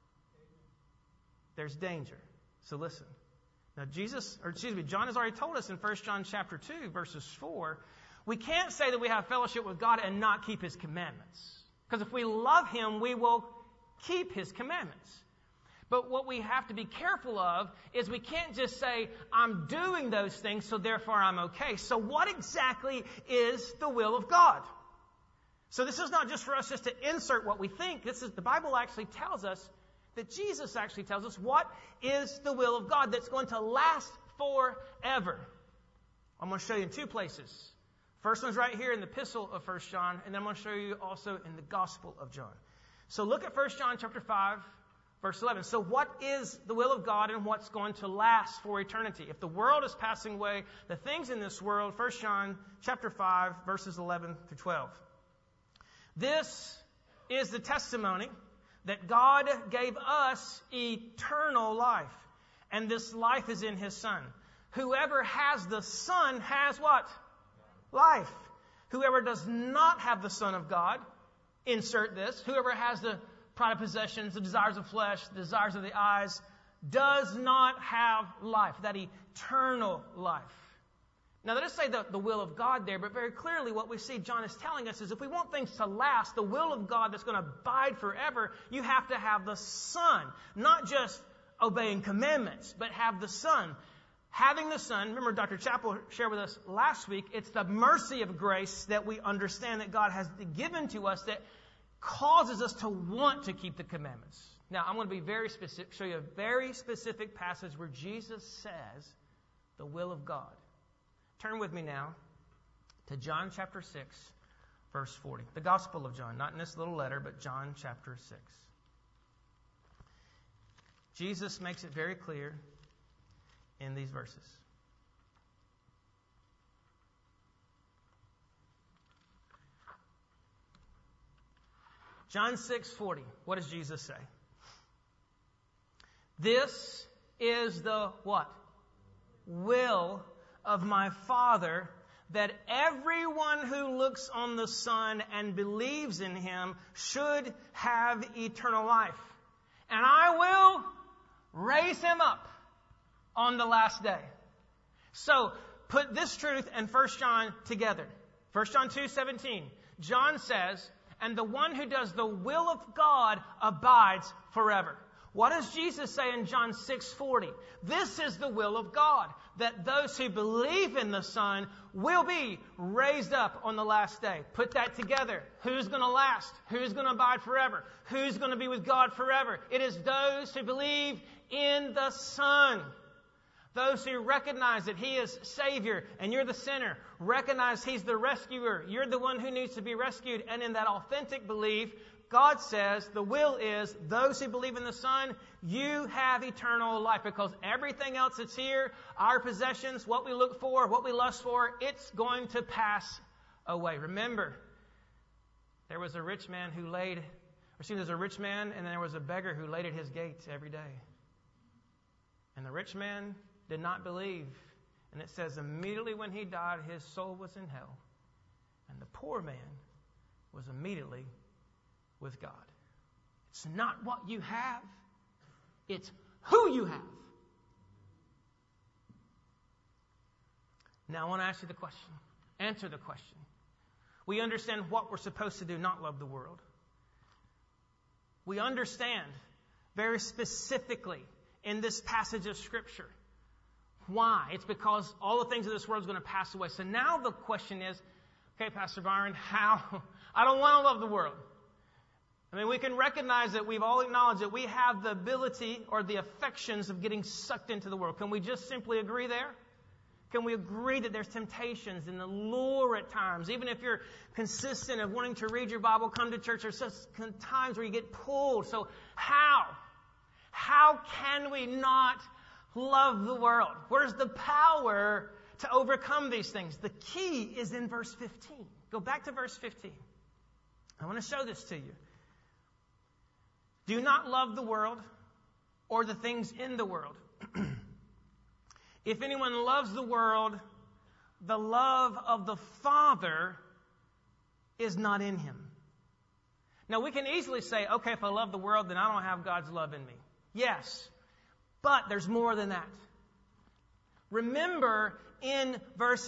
There's danger. So listen. Now, John has already told us in 1 John chapter 2, verses 4, we can't say that we have fellowship with God and not keep His commandments. Because if we love Him, we will keep His commandments. But what we have to be careful of is we can't just say, I'm doing those things, so therefore I'm okay. So what exactly is the will of God? So this is not just for us just to insert what we think. The Bible actually tells us, that Jesus actually tells us what is the will of God that's going to last forever. I'm going to show you in two places. First one's right here in the epistle of 1 John, and then I'm going to show you also in the Gospel of John. So look at 1 John chapter 5, verse 11. So what is the will of God and what's going to last for eternity? If the world is passing away, the things in this world, 1 John chapter 5, verses 11 through 12. This is the testimony that God gave us eternal life, and this life is in His Son. Whoever has the Son has what? Life. Whoever does not have the Son of God, insert this, whoever has the pride of possessions, the desires of flesh, the desires of the eyes, does not have life, that eternal life. Now, let us say the will of God there, but very clearly what we see John is telling us is if we want things to last, the will of God that's going to abide forever, you have to have the Son. Not just obeying commandments, but have the Son. Having the Son, remember Dr. Chappell shared with us last week, it's the mercy of grace that we understand that God has given to us that causes us to want to keep the commandments. Now, I'm going to be very specific, show you a very specific passage where Jesus says the will of God. Turn with me now to John chapter 6, verse 40. The Gospel of John, not in this little letter, but John chapter 6. Jesus makes it very clear in these verses. John 6:40. What does Jesus say? This is the what? Will of my Father, that everyone who looks on the Son and believes in him should have eternal life. And I will raise him up on the last day. So, put this truth and 1 John together. 1 John 2:17. John says, and the one who does the will of God abides forever. What does Jesus say in John 6:40? This is the will of God, that those who believe in the Son will be raised up on the last day. Put that together. Who's going to last? Who's going to abide forever? Who's going to be with God forever? It is those who believe in the Son. Those who recognize that He is Savior and you're the sinner. Recognize He's the rescuer. You're the one who needs to be rescued. And in that authentic belief, God says the will is those who believe in the Son, you have eternal life. Because everything else that's here, our possessions, what we look for, what we lust for, it's going to pass away. Remember, there was a rich man there's a rich man and there was a beggar who laid at his gates every day. And the rich man did not believe. And it says immediately when he died, his soul was in hell. And the poor man was immediately with God. It's not what you have. It's who you have. Now I want to ask you the question. Answer the question. We understand what we're supposed to do, not love the world. We understand very specifically in this passage of Scripture. Why? It's because all the things of this world is going to pass away. So now the question is, okay, Pastor Byron, how? I don't want to love the world. I mean, we can recognize that we've all acknowledged that we have the ability or the affections of getting sucked into the world. Can we just simply agree there? Can we agree that there's temptations and the lure at times? Even if you're consistent of wanting to read your Bible, come to church, there's such times where you get pulled. So how? How can we not love the world? Where's the power to overcome these things? The key is in verse 15. Go back to verse 15. I want to show this to you. Do not love the world or the things in the world. If anyone loves the world, the love of the Father is not in him. Now, we can easily say, okay, if I love the world, then I don't have God's love in me. Yes, but there's more than that. Remember in verse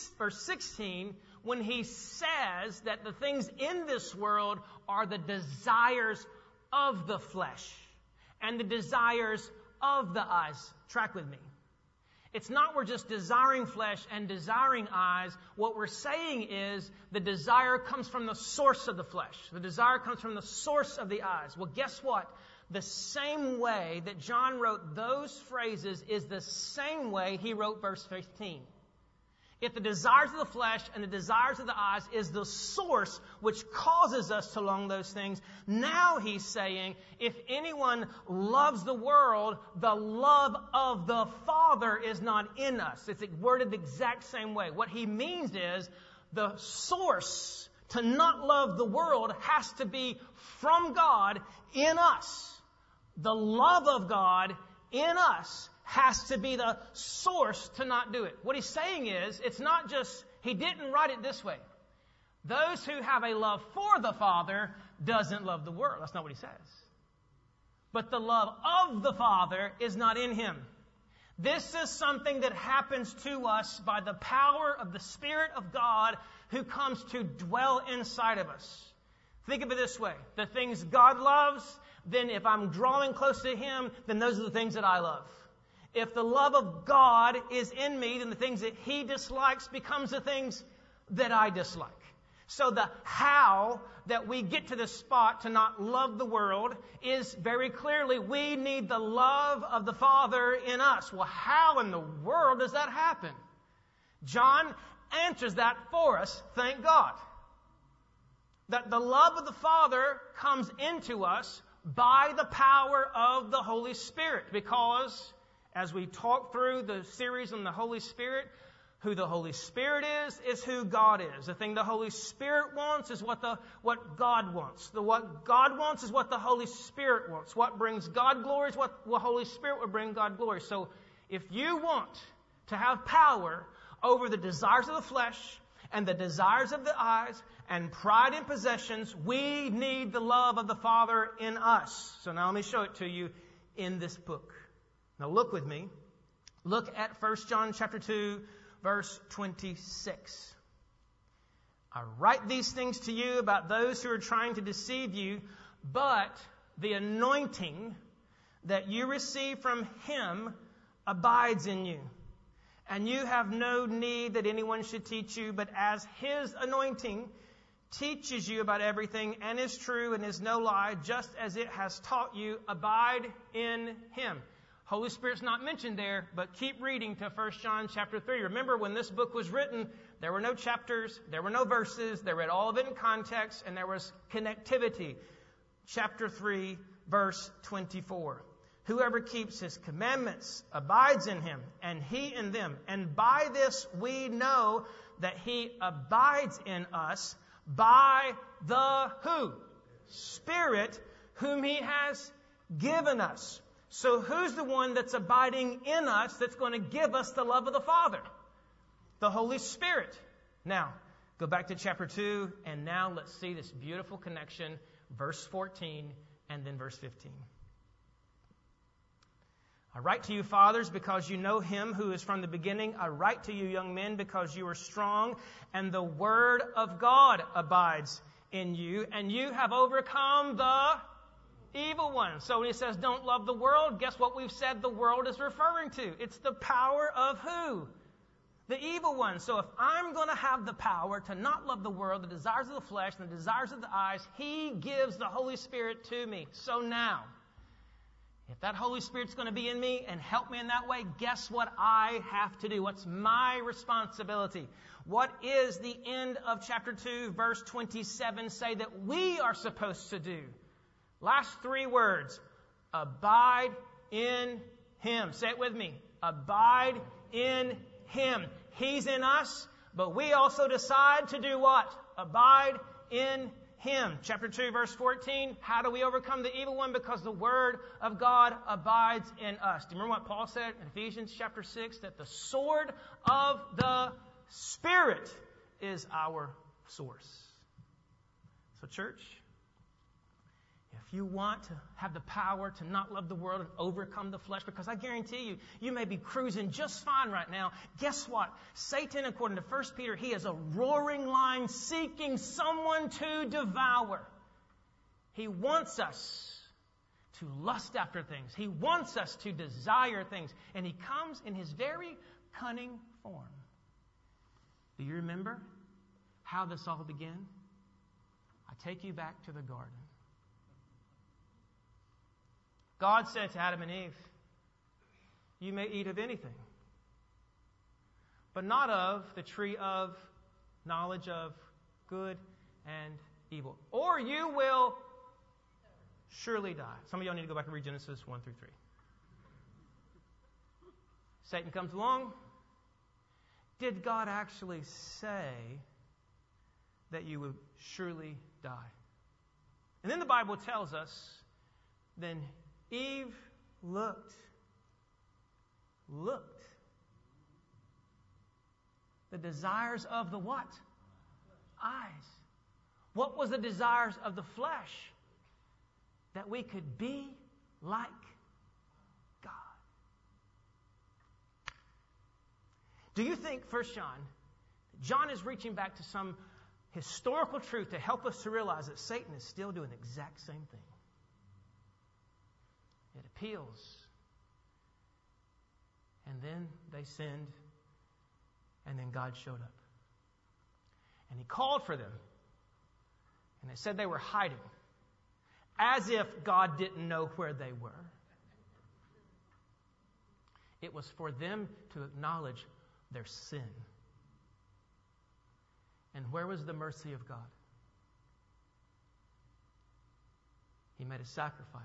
16, when he says that the things in this world are the desires of the flesh and the desires of the eyes. Track with me. It's not we're just desiring flesh and desiring eyes. What we're saying is the desire comes from the source of the flesh. The desire comes from the source of the eyes. Well, guess what? The same way that John wrote those phrases is the same way he wrote verse 15. If the desires of the flesh and the desires of the eyes is the source which causes us to long those things, now he's saying, if anyone loves the world, the love of the Father is not in us. It's worded the exact same way. What he means is the source to not love the world has to be from God in us. The love of God in us has to be the source to not do it. What he's saying is, it's not just, he didn't write it this way. Those who have a love for the Father doesn't love the world. That's not what he says. But the love of the Father is not in him. This is something that happens to us by the power of the Spirit of God who comes to dwell inside of us. Think of it this way. The things God loves, then if I'm drawing close to Him, then those are the things that I love. If the love of God is in me, then the things that He dislikes becomes the things that I dislike. So the how that we get to this spot to not love the world is very clearly we need the love of the Father in us. Well, how in the world does that happen? John answers that for us, thank God. That the love of the Father comes into us by the power of the Holy Spirit. Because as we talk through the series on the Holy Spirit, who the Holy Spirit is who God is. The thing the Holy Spirit wants is what God wants. What God wants is what the Holy Spirit wants. What brings God glory is what the Holy Spirit will bring God glory. So if you want to have power over the desires of the flesh and the desires of the eyes and pride in possessions. We need the love of the Father in us. So now let me show it to you in this book. Now look with me. Look at 1 John chapter 2, verse 26. I write these things to you about those who are trying to deceive you, but the anointing that you receive from Him abides in you. And you have no need that anyone should teach you, but as His anointing teaches you about everything and is true and is no lie, just as it has taught you, abide in Him. Holy Spirit's not mentioned there, but keep reading to 1 John chapter 3. Remember, when this book was written, there were no chapters, there were no verses, they read all of it in context, and there was connectivity. Chapter 3, verse 24. Whoever keeps His commandments abides in Him, and He in them. And by this we know that He abides in us by the who? Spirit whom He has given us. So who's the one that's abiding in us that's going to give us the love of the Father? The Holy Spirit. Now, go back to chapter 2, and now let's see this beautiful connection, verse 14 and then verse 15. I write to you, fathers, because you know Him who is from the beginning. I write to you, young men, because you are strong, and the word of God abides in you, and you have overcome the evil one. So when He says don't love the world, guess what we've said the world is referring to? It's the power of who? The evil one. So if I'm going to have the power to not love the world, the desires of the flesh, and the desires of the eyes, He gives the Holy Spirit to me. So now, if that Holy Spirit's going to be in me and help me in that way, guess what I have to do? What's my responsibility? What is the end of chapter 2, verse 27 say that we are supposed to do? Last three words. Abide in Him. Say it with me. Abide in Him. He's in us, but we also decide to do what? Abide in Him. Chapter 2, verse 14. How do we overcome the evil one? Because the Word of God abides in us. Do you remember what Paul said in Ephesians chapter 6? That the sword of the Spirit is our source. So church, if you want to have the power to not love the world and overcome the flesh, because I guarantee you, you may be cruising just fine right now. Guess what? Satan, according to 1 Peter, he is a roaring lion seeking someone to devour. He wants us to lust after things. He wants us to desire things. And he comes in his very cunning form. Do you remember how this all began? I take you back to the garden. God said to Adam and Eve, you may eat of anything, but not of the tree of knowledge of good and evil, or you will surely die. Some of y'all need to go back and read Genesis 1 through 3. Satan comes along. Did God actually say that you would surely die? And then the Bible tells us, then Eve looked. The desires of the what? Eyes. What was the desires of the flesh? That we could be like God. Do you think, 1 John is reaching back to some historical truth to help us to realize that Satan is still doing the exact same thing? It appeals. And then they sinned, and then God showed up. And He called for them. And they said they were hiding, as if God didn't know where they were. It was for them to acknowledge their sin. And where was the mercy of God? He made a sacrifice.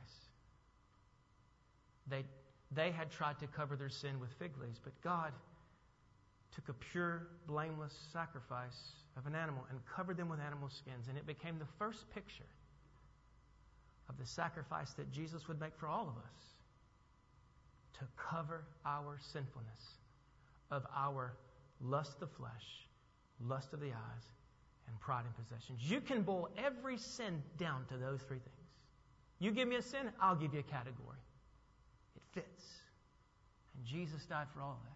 They had tried to cover their sin with fig leaves, but God took a pure, blameless sacrifice of an animal and covered them with animal skins. And it became the first picture of the sacrifice that Jesus would make for all of us to cover our sinfulness, of our lust of the flesh, lust of the eyes, and pride in possessions. You can boil every sin down to those three things. You give me a sin, I'll give you a category. It fits. And Jesus died for all of that.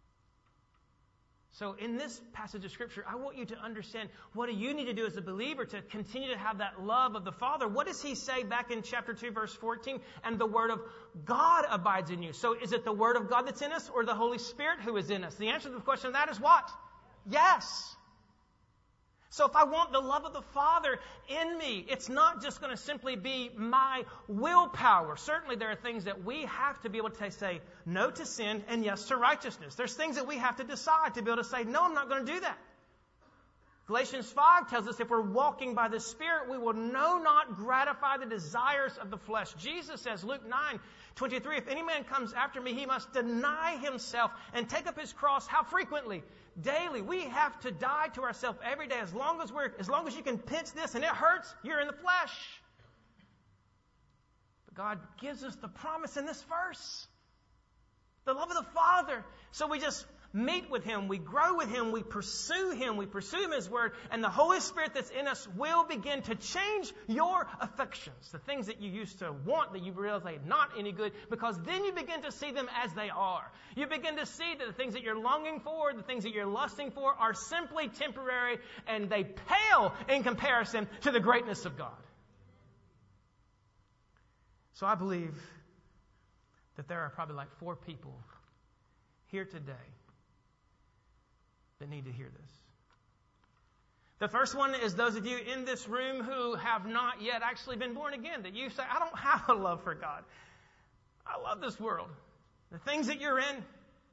So in this passage of Scripture, I want you to understand, what do you need to do as a believer to continue to have that love of the Father? What does He say back in chapter 2, verse 14? And the Word of God abides in you. So is it the Word of God that's in us, or the Holy Spirit who is in us? The answer to the question of that is what? Yes. So if I want the love of the Father in me, it's not just going to simply be my willpower. Certainly there are things that we have to be able to say no to sin and yes to righteousness. There's things that we have to decide to be able to say, no, I'm not going to do that. Galatians 5 tells us if we're walking by the Spirit, we will not gratify the desires of the flesh. Jesus says, Luke 9:23, if any man comes after me, he must deny himself and take up his cross. How frequently? Daily. We have to die to ourselves every day. As long as you can pinch this and it hurts, you're in the flesh. But God gives us the promise in this verse. The love of the Father. So we just meet with Him, we grow with Him, we pursue Him in His Word, and the Holy Spirit that's in us will begin to change your affections. The things that you used to want that you realize they're not any good, because then you begin to see them as they are. You begin to see that the things that you're longing for, the things that you're lusting for, are simply temporary, and they pale in comparison to the greatness of God. So I believe that there are probably like 4 people here today that need to hear this. The first one is those of you in this room who have not yet actually been born again, that you say, I don't have a love for God. I love this world, the things that you're in.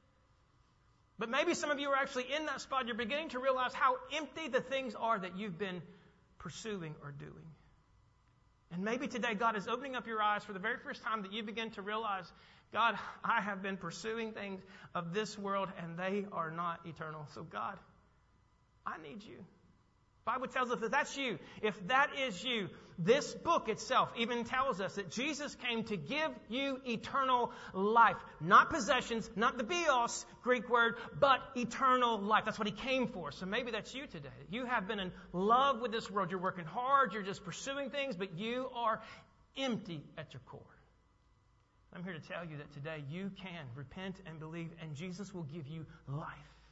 But maybe some of you are actually in that spot. You're beginning to realize how empty the things are that you've been pursuing or doing. And maybe today God is opening up your eyes for the very first time that you begin to realize, God, I have been pursuing things of this world and they are not eternal. So God, I need you. The Bible tells us that that's you. If that is you, this book itself even tells us that Jesus came to give you eternal life. Not possessions, not the bios, Greek word, but eternal life. That's what He came for. So maybe that's you today. You have been in love with this world. You're working hard. You're just pursuing things, but you are empty at your core. I'm here to tell you that today you can repent and believe, and Jesus will give you life.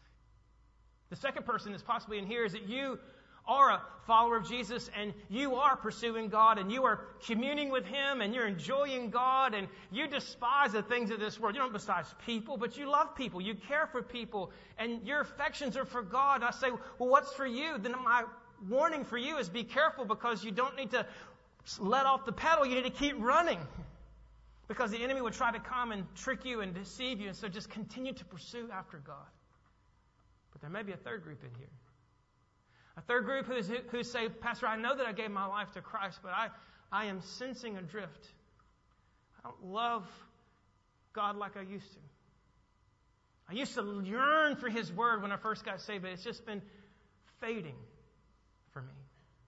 The second person that's possibly in here is that you are a follower of Jesus and you are pursuing God and you are communing with Him and you're enjoying God and you despise the things of this world. You don't despise people, but you love people. You care for people and your affections are for God. I say, well, what's for you? Then my warning for you is be careful, because you don't need to let off the pedal. You need to keep running, because the enemy would try to come and trick you and deceive you. And so just continue to pursue after God. But there may be a third group in here. A third group who say, Pastor, I know that I gave my life to Christ, but I am sensing adrift. I don't love God like I used to. I used to yearn for His Word when I first got saved, but it's just been fading for me.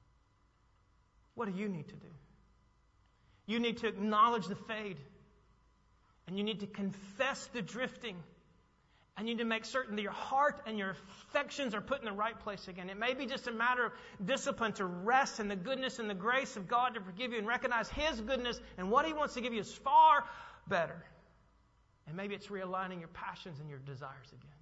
What do you need to do? You need to acknowledge the fade. And you need to confess the drifting. And you need to make certain that your heart and your affections are put in the right place again. It may be just a matter of discipline to rest in the goodness and the grace of God to forgive you and recognize His goodness, and what He wants to give you is far better. And maybe it's realigning your passions and your desires again.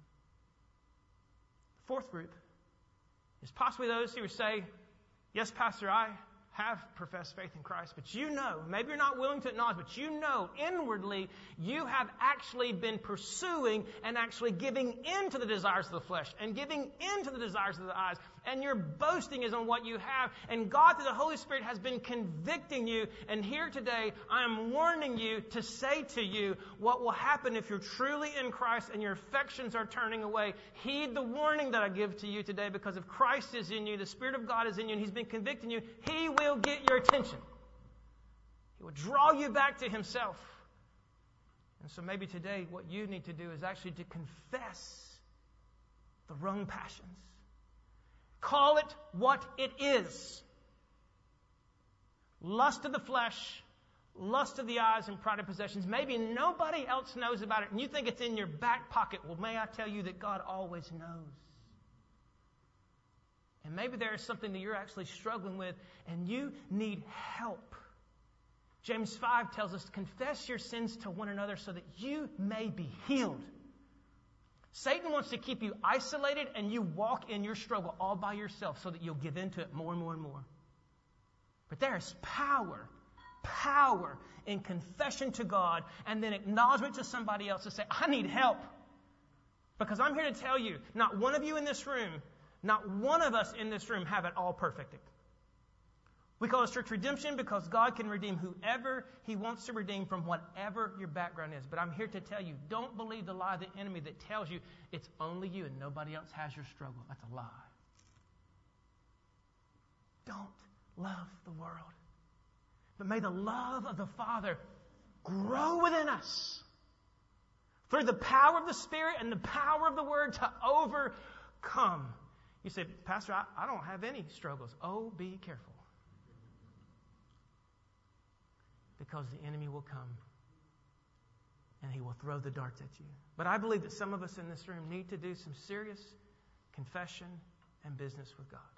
The fourth group is possibly those who would say, yes, Pastor, I have professed faith in Christ, but you know, maybe you're not willing to acknowledge, but you know inwardly you have actually been pursuing and actually giving in to the desires of the flesh and giving in to the desires of the eyes, and your boasting is on what you have, and God through the Holy Spirit has been convicting you. And here today I am warning you to say to you what will happen if you're truly in Christ and your affections are turning away. Heed the warning that I give to you today, because if Christ is in you, the Spirit of God is in you, and He's been convicting you, He will get your attention. He will draw you back to Himself. And so maybe today what you need to do is actually to confess the wrong passions. Call it what it is. Lust of the flesh, lust of the eyes and pride of possessions. Maybe nobody else knows about it, and you think it's in your back pocket. Well, may I tell you that God always knows. And maybe there is something that you're actually struggling with, and you need help. James 5 tells us to confess your sins to one another so that you may be healed. Satan wants to keep you isolated and you walk in your struggle all by yourself so that you'll give into it more and more and more. But there is power in confession to God and then acknowledgement to somebody else to say, I need help. Because I'm here to tell you, not one of you in this room, not one of us in this room have it all perfected. We call it church redemption because God can redeem whoever He wants to redeem from whatever your background is. But I'm here to tell you, don't believe the lie of the enemy that tells you it's only you and nobody else has your struggle. That's a lie. Don't love the world. But may the love of the Father grow within us through the power of the Spirit and the power of the Word to overcome. You say, Pastor, I don't have any struggles. Oh, be careful. Because the enemy will come and he will throw the darts at you. But I believe that some of us in this room need to do some serious confession and business with God.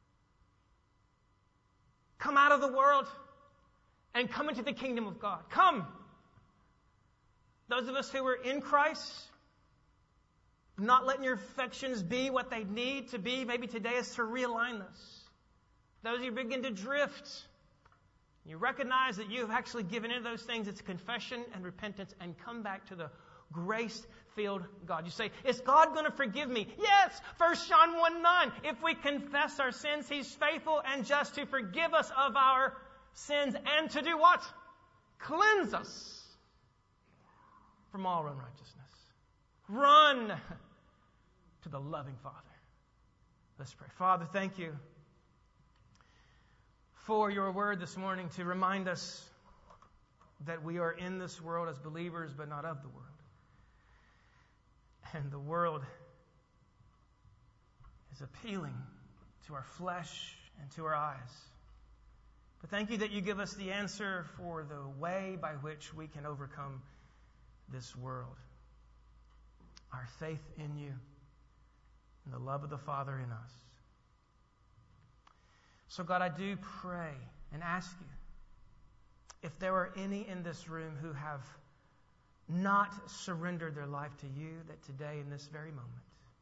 Come out of the world and come into the kingdom of God. Come. Those of us who are in Christ, not letting your affections be what they need to be, maybe today is to realign this. Those of you who begin to drift, you recognize that you have actually given into those things. It's confession and repentance and come back to the grace-filled God. You say, is God going to forgive me? Yes! 1 John 1:9. If we confess our sins, He's faithful and just to forgive us of our sins and to do what? Cleanse us from all unrighteousness. Run to the loving Father. Let's pray. Father, thank you for your word this morning to remind us that we are in this world as believers, but not of the world. And the world is appealing to our flesh and to our eyes. But thank you that you give us the answer for the way by which we can overcome this world. Our faith in you and the love of the Father in us. So God, I do pray and ask you, if there are any in this room who have not surrendered their life to you, that today in this very moment,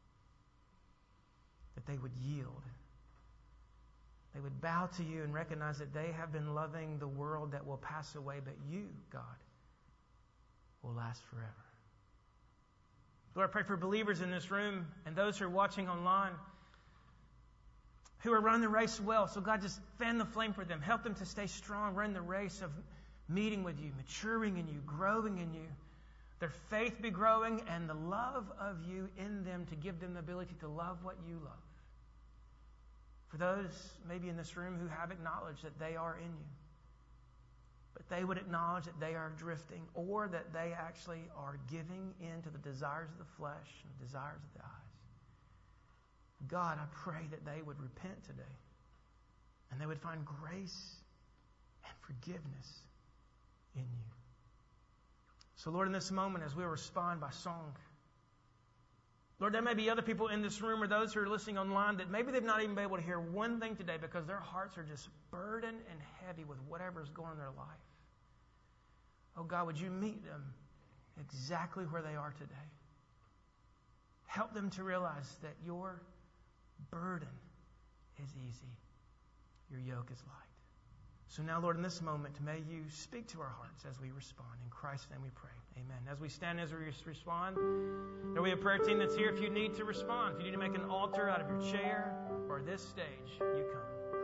that they would yield. They would bow to you and recognize that they have been loving the world that will pass away, but you, God, will last forever. Lord, I pray for believers in this room and those who are watching online who are running the race well. So God, just fan the flame for them. Help them to stay strong, run the race of meeting with you, maturing in you, growing in you. Their faith be growing and the love of you in them to give them the ability to love what you love. For those maybe in this room who have acknowledged that they are in you, but they would acknowledge that they are drifting or that they actually are giving in to the desires of the flesh and the desires of the eyes. God, I pray that they would repent today and they would find grace and forgiveness in you. So, Lord, in this moment, as we respond by song, Lord, there may be other people in this room or those who are listening online that maybe they've not even been able to hear one thing today because their hearts are just burdened and heavy with whatever is going on in their life. Oh, God, would you meet them exactly where they are today? Help them to realize that your burden is easy. Your yoke is light. So now, Lord, in this moment, may you speak to our hearts as we respond. In Christ's name we pray. Amen. As we stand, as we respond, there we have a prayer team that's here if you need to respond. If you need to make an altar out of your chair or this stage, you come.